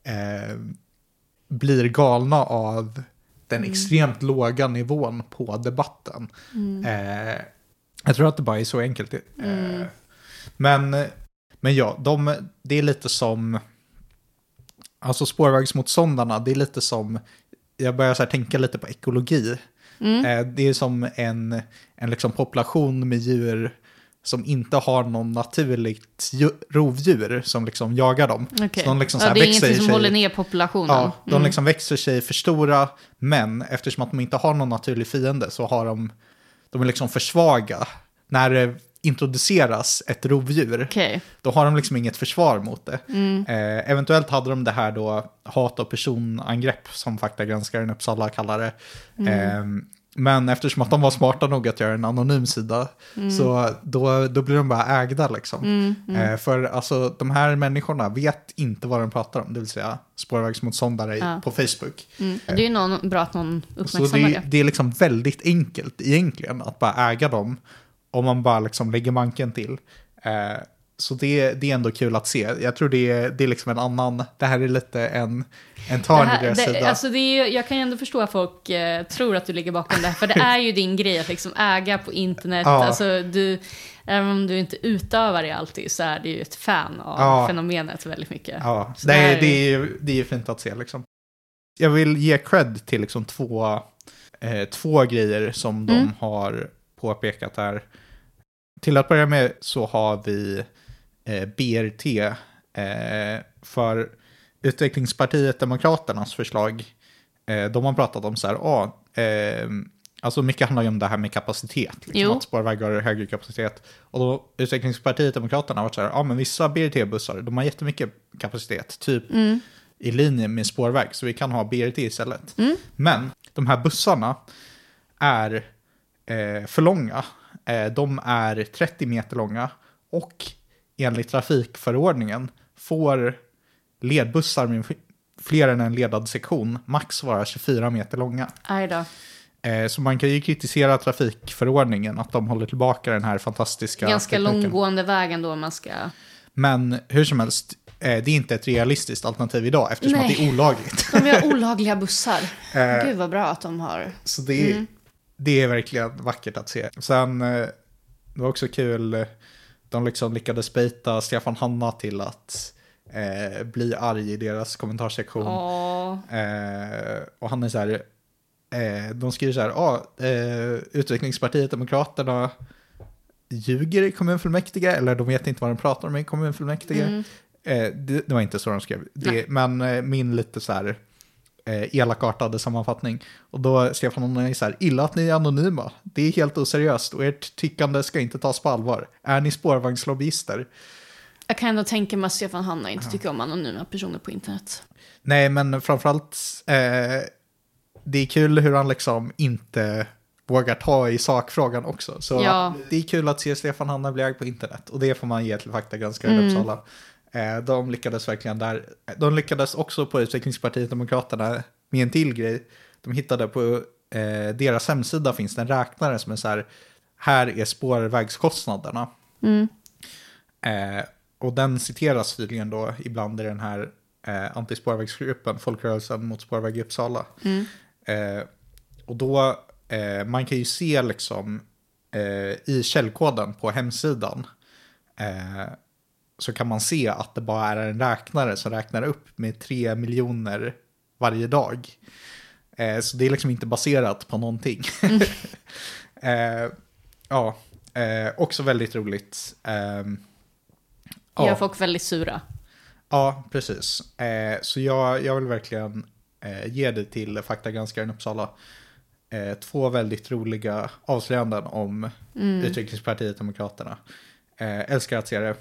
blir galna av den extremt låga nivån på debatten. Jag tror att det bara är så enkelt. Men ja, det är lite som... Alltså spårvägsmotståndarna, det är lite som... Jag börjar så här tänka lite på ekologi. Det är som en liksom population med djur som inte har någon naturligt rovdjur som liksom jagar dem. Okay. Så de liksom så här det är växer ingenting som sig, håller ner populationen. Ja, de liksom växer sig för stora, men eftersom att de inte har någon naturlig fiende så har de är liksom för svaga. När det introduceras ett rovdjur, då har de liksom inget försvar mot det. Eventuellt hade de det här då hat- och personangrepp som faktagranskaren Uppsala kallar det. Men eftersom att de var smarta nog att göra en anonym sida, så då blir de bara ägda liksom. För alltså de här människorna vet inte vad de pratar om, det vill säga spårvägsmotståndare på Facebook. Det är ju bra att någon uppmärksammar så det är liksom väldigt enkelt egentligen att bara äga dem om man bara liksom lägger manken till. Så det är ändå kul att se. Jag tror det är liksom en annan... Det här är lite en törn i deras sida. Alltså jag kan ju ändå förstå att folk tror att du ligger bakom det här. För det är ju din grej att liksom äga på internet. Ja. Alltså även om du inte utövar det alltid, så är du ju ett fan av fenomenet väldigt mycket. Ja, det är fint att se liksom. Jag vill ge cred till liksom två grejer som de har påpekat här. Till att börja med så har vi BRT för Utvecklingspartiet Demokraternas förslag. De har pratat om så här, alltså mycket handlar ju om det här med kapacitet. Liksom, att spårvägar har högre kapacitet. Och då Utvecklingspartiet Demokraterna har varit så här, men vissa BRT-bussar, de har jättemycket kapacitet. Typ i linje med spårväg, så vi kan ha BRT istället. Men de här bussarna är för långa. De är 30 meter långa och enligt trafikförordningen får ledbussar med fler än en ledad sektion max vara 24 meter långa. Aj då. Så man kan ju kritisera trafikförordningen att de håller tillbaka den här fantastiska ganska tekniken. Långgående vägen då man ska... Men hur som helst, det är inte ett realistiskt alternativ idag eftersom att det är olagligt. De har olagliga bussar. Gud vad bra att de har. Så det är verkligen vackert att se. Sen det var också kul de liksom lyckades bejta Stefan Hanna till att bli arg i deras kommentarsektion. Och han är så här, de skriver så här, Utvecklingspartiet Demokraterna ljuger i kommunfullmäktige, eller de vet inte vad de pratar om i kommunfullmäktige. Det var inte så de skrev. Men min lite så här elakartade sammanfattning. Och då Stefan Hanna är så här, illa att ni är anonyma. Det är helt oseriöst och ert tyckande ska inte tas på allvar. Är ni spårvagnslobbyister? Jag kan ändå tänka mig att Stefan Hanna inte tycker om anonyma personer på internet. Nej, men framförallt det är kul hur han liksom inte vågar ta i sakfrågan också. Så det är kul att se Stefan Hanna bli arg på internet. Och det får man ge till Faktagranskaren i Uppsala. De lyckades verkligen där. De lyckades också på Utvecklingspartiet Demokraterna med en till grej. De hittade på deras hemsida finns det en räknare som är så här är spårvägskostnaderna. Och den citeras tydligen då ibland i den här antispårvägsgruppen, Folkrörelsen mot spårväg i Uppsala. Och då, man kan ju se liksom i källkoden på hemsidan så kan man se att det bara är en räknare som räknar upp med 3 miljoner varje dag. Så det är liksom inte baserat på någonting. Också väldigt roligt. Gör folk väldigt sura. Ja, precis. Så jag vill verkligen ge det till Faktagranskaren Uppsala. 2 väldigt roliga avslöjanden om Utvecklingspartiet Demokraterna. Älskar att se det.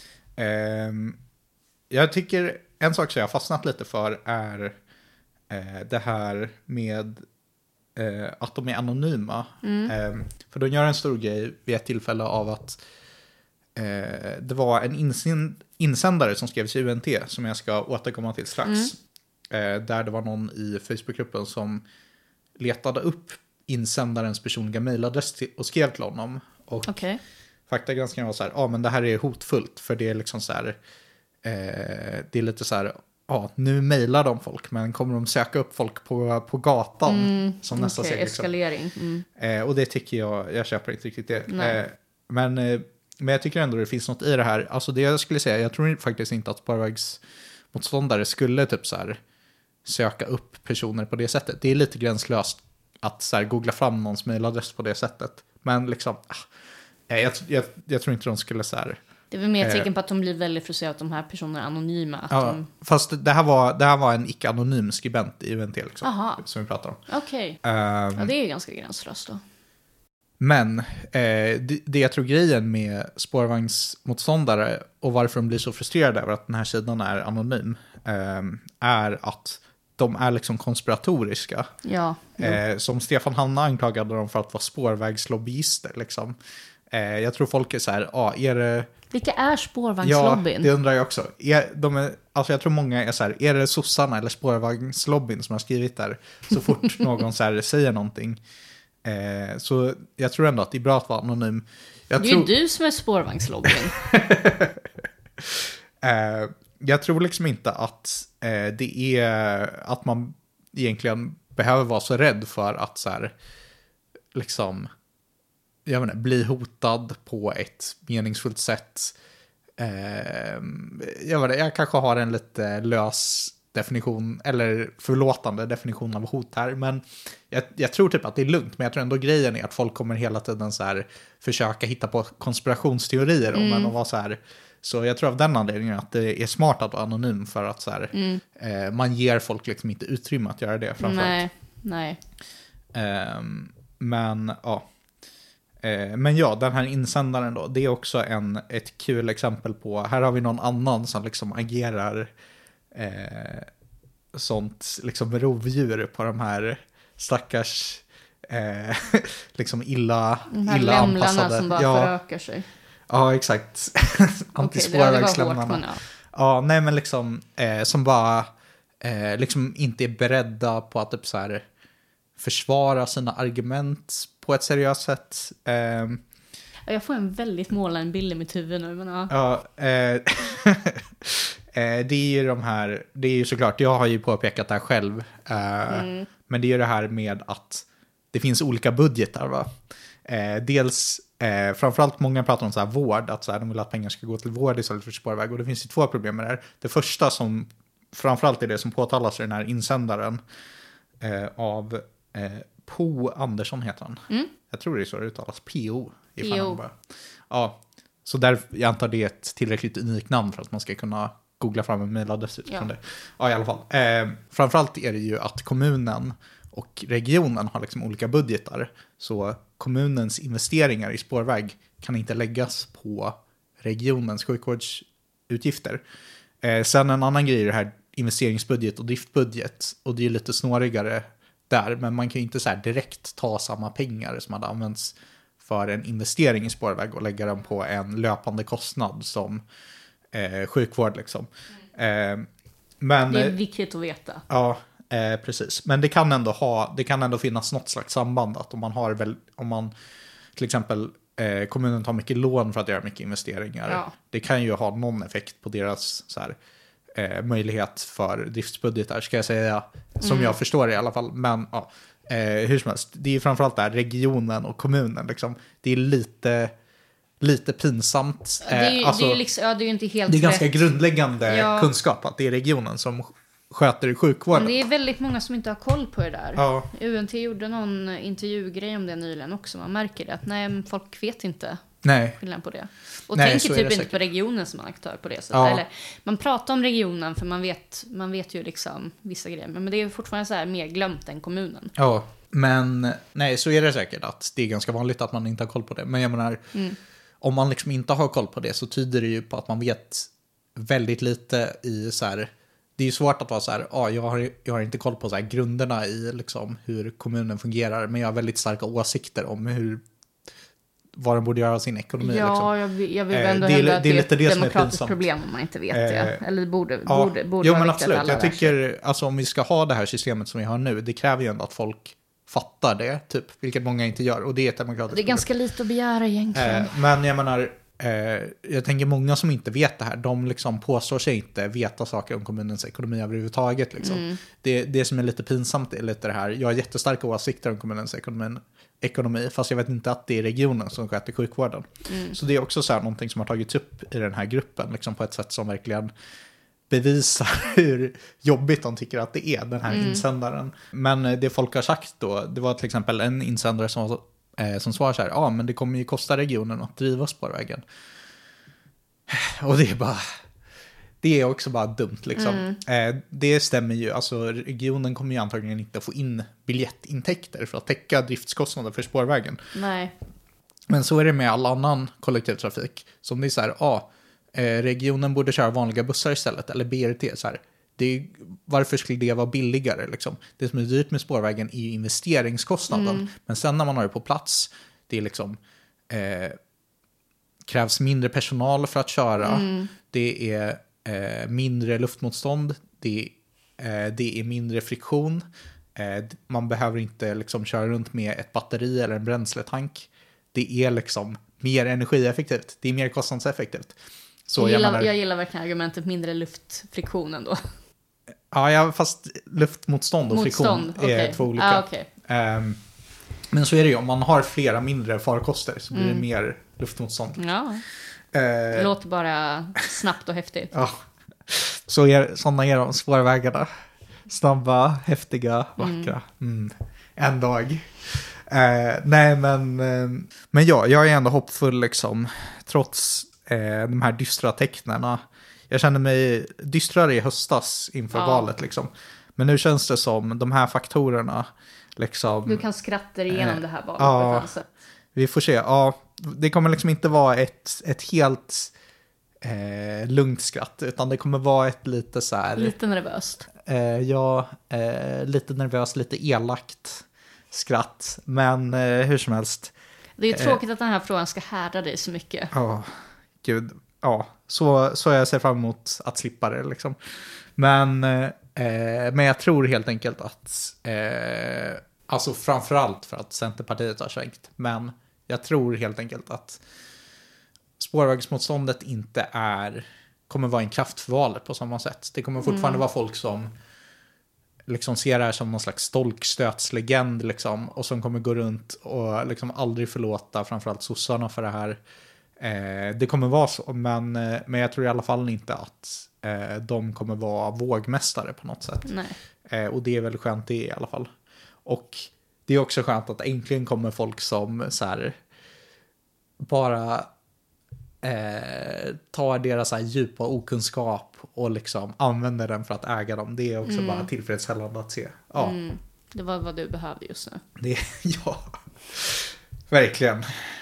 Jag tycker en sak som jag har fastnat lite för är det här med att de är anonyma. För de gör en stor grej vid ett tillfälle av att det var en insändare som skrevs i UNT som jag ska återkomma till strax. Där det var någon i Facebookgruppen som letade upp insändarens personliga mejladress och skrev till honom. Och Faktagranskaren var så här, men det här är hotfullt för det är liksom så här, det är lite så här, nu mejlar de folk men kommer de söka upp folk på gatan som nästa steg. Eskalering. Och det tycker jag köper inte riktigt det. Men jag tycker ändå det finns något i det här. Alltså det jag skulle säga, jag tror faktiskt inte att spårvägsmotståndare skulle typ så här söka upp personer på det sättet. Det är lite gränslöst att så här googla fram någons mejladress på det sättet. Men liksom, jag tror inte de skulle så här. Det är väl mer tecken på att de blir väldigt frustrerade att de här personerna är anonyma. Fast det här var en icke-anonym skribent i UNT liksom, som vi pratar om. Okej. Det är ju ganska gränslöst då. Men det jag tror grejen med spårvagnsmotståndare och varför de blir så frustrerade över att den här sidan är anonym är att de är liksom konspiratoriska. Som Stefan Hanna anklagade dem för att vara spårvägslobbyister liksom. Jag tror folk är så här, är det... Vilka är spårvagnslobbyn? Ja, det undrar jag också. Alltså jag tror många är så här, är det sossarna eller spårvagnslobbyn som har skrivit där? Så fort någon så här säger någonting. Så jag tror ändå att det är bra att vara anonym. Det är ju du som är spårvagnslobbyn. Jag tror liksom inte att det är att man egentligen behöver vara så rädd för att så här, liksom, jag menar, bli hotad på ett meningsfullt sätt. Jag kanske har en lite lös definition eller förlåtande definition av hot här, men jag tror typ att det är lugnt, men jag tror ändå grejen är att folk kommer hela tiden så här försöka hitta på konspirationsteorier om en och vara så här. Så jag tror av den anledningen att det är smart att vara anonym för att så här, man ger folk liksom inte utrymme att göra det framförallt. Nej. Men ja. Men ja, den här insändaren då, det är också ett kul exempel på, här har vi någon annan som liksom agerar sånt liksom rovdjur på de här stackars liksom illa anpassade som bara förökar sig. Ja, exakt. Antispårvägslämnarna. Ja, nej men liksom som bara liksom inte är beredda på att typ så här försvara sina argument på ett seriöst sätt. Jag får en väldigt målande bild i mitt huvud nu. Men det är ju de här, det är ju såklart, jag har ju påpekat det här själv. Men det är ju det här med att det finns olika budgetar, va? Dels, framförallt många pratar om så här vård, att så här, de vill att pengar ska gå till vård istället för spårväg. Och det finns ju 2 problem med det här. Det första som framförallt är det som påtalas i den här insändaren av Po Andersson heter han. Jag tror det är så det uttalas, PO. Ja, så där, jag antar det är ett tillräckligt unikt namn för att man ska kunna googla fram en mejladress utifrån det. Ja, i alla fall. Framförallt är det ju att kommunen och regionen har liksom olika budgetar. Så kommunens investeringar i spårväg kan inte läggas på regionens sjukvårdsutgifter. Sen en annan grej är det här investeringsbudget och driftbudget. Och det är lite snårigare där. Men man kan ju inte så här direkt ta samma pengar som hade använts för en investering i spårväg och lägga den på en löpande kostnad som sjukvård liksom. Men, det är viktigt att veta. Ja, precis. Men det kan ändå finnas något slags samband att om man till exempel kommunen tar mycket lån för att göra mycket investeringar. Det kan ju ha någon effekt på deras så här, möjlighet för driftsbudgetar, ska jag säga, som jag förstår det i alla fall. Men ja, hur som helst, det är framförallt där regionen och kommunen liksom, det är lite pinsamt. Det är ju inte helt det är ganska rätt. Grundläggande kunskap att det är regionen som sköter sjukvården. Men det är väldigt många som inte har koll på det där. Ja. UNT gjorde någon intervjugrej om det nyligen också. Man märker det att folk vet inte skillnaden på det. Och tänker typ inte på regionen som aktör på det sättet. Ja. Eller, man pratar om regionen för man vet ju liksom vissa grejer. Men det är fortfarande så här mer glömt än kommunen. Ja, men nej, så är det säkert att det är ganska vanligt att man inte har koll på det. Men jag menar, om man liksom inte har koll på det så tyder det ju på att man vet väldigt lite i så här. Det är ju svårt att vara så här, jag har inte koll på så här grunderna i liksom hur kommunen fungerar, men jag har väldigt starka åsikter om vad de borde göra av sin ekonomi. Ja, liksom. jag vill ändå hävda att det är ett demokratiskt problem om man inte vet det. Eller borde jo, vara men viktigt absolut. att alla Jag tycker, alltså om vi ska ha det här systemet som vi har nu, det kräver ju ändå att folk fattar det, typ, vilket många inte gör. Och det är ett demokratiskt Det är ganska lite att begära egentligen. Men jag menar, jag tänker många som inte vet det här, de liksom påstår sig inte veta saker om kommunens ekonomi överhuvudtaget. Liksom. Det som är lite pinsamt är lite det här, jag har jättestarka åsikter om kommunens ekonomi, fast jag vet inte att det är regionen som sköter sjukvården. Så det är också så här någonting som har tagits upp i den här gruppen liksom, på ett sätt som verkligen bevisar hur jobbigt de tycker att det är, den här insändaren. Men det folk har sagt då, det var till exempel en insändare som svarar så här, men det kommer ju kosta regionen att driva spårvägen. Och det är också bara dumt liksom. Det stämmer ju, alltså regionen kommer ju antagligen inte få in biljettintäkter för att täcka driftskostnader för spårvägen. Nej. Men så är det med all annan kollektivtrafik. Som det är så här, regionen borde köra vanliga bussar istället, eller BRT så här. Varför skulle det vara billigare liksom? Det som är dyrt med spårvägen är ju investeringskostnaden. Men sen när man har det på plats, det är liksom krävs mindre personal för att köra. Det är mindre luftmotstånd. Det är mindre friktion. Man behöver inte liksom köra runt med ett batteri eller en bränsletank. Det är liksom mer energieffektivt. Det är mer kostnadseffektivt. Så jag gillar verkligen argumentet mindre luftfriktion ändå. Ja, fast luftmotstånd och friktion är två olika. Men så är det ju, om man har flera mindre farkoster så blir det mer luftmotstånd. Ja. Det låter bara snabbt och häftigt. Ja. Sådana är de spårvägarna. Snabba, häftiga, vackra. En dag. Nej, men ja, jag är ändå hoppfull liksom. Trots de här dystra tecknarna. Jag kände mig dystrare i höstas inför valet liksom. Men nu känns det som de här faktorerna liksom. Du kan skratta igenom det här valet. Ja, vi får se. Ja, det kommer liksom inte vara ett helt lugnt skratt, utan det kommer vara ett lite så här. Lite nervöst. Lite nervöst, lite elakt skratt. Men hur som helst. Det är tråkigt att den här frågan ska härda dig så mycket. Gud. Ja, så jag ser fram emot att slippa det liksom. Men jag tror helt enkelt att alltså framförallt för att Centerpartiet har svängt, men jag tror helt enkelt att spårvägsmotståndet inte kommer vara en kraft för valet på samma sätt. Det kommer fortfarande vara folk som liksom ser det här som någon slags stolkstötslegend liksom, och som kommer gå runt och liksom aldrig förlåta framförallt sossarna för det här. Det kommer vara så, men jag tror i alla fall inte att de kommer vara vågmästare på något sätt. Nej. Och det är väl skönt det i alla fall. Och det är också skönt att äntligen kommer folk som så här, bara tar deras så här djupa okunskap och liksom använder den för att äga dem. Det är också bara tillfredsställande att se. Ja. Det var vad du behövde just nu. Ja, verkligen.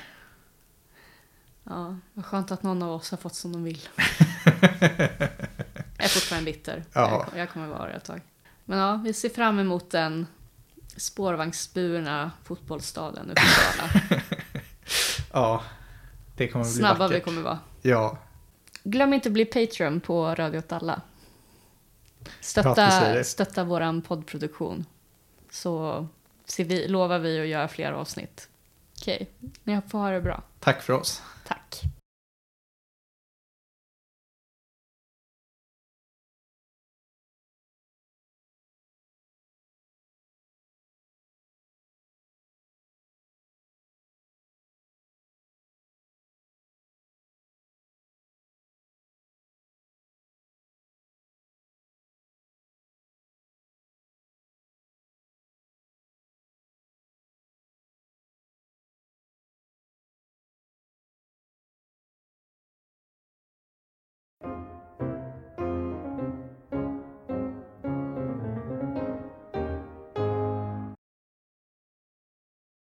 Ja, vad skönt att någon av oss har fått som de vill. Jag är fortfarande bitter. Ja. Jag kommer vara det ett tag. Men ja, vi ser fram emot den spårvagnsburna fotbollsstaden uppe i Uppsala. Ja, det kommer bli Snabba vackert. vi kommer vara. Ja. Glöm inte att bli Patreon på Radio åt alla. Stötta våran poddproduktion. Så lovar vi att göra fler avsnitt. Okej, ni får ha det bra. Tack för oss. Tack.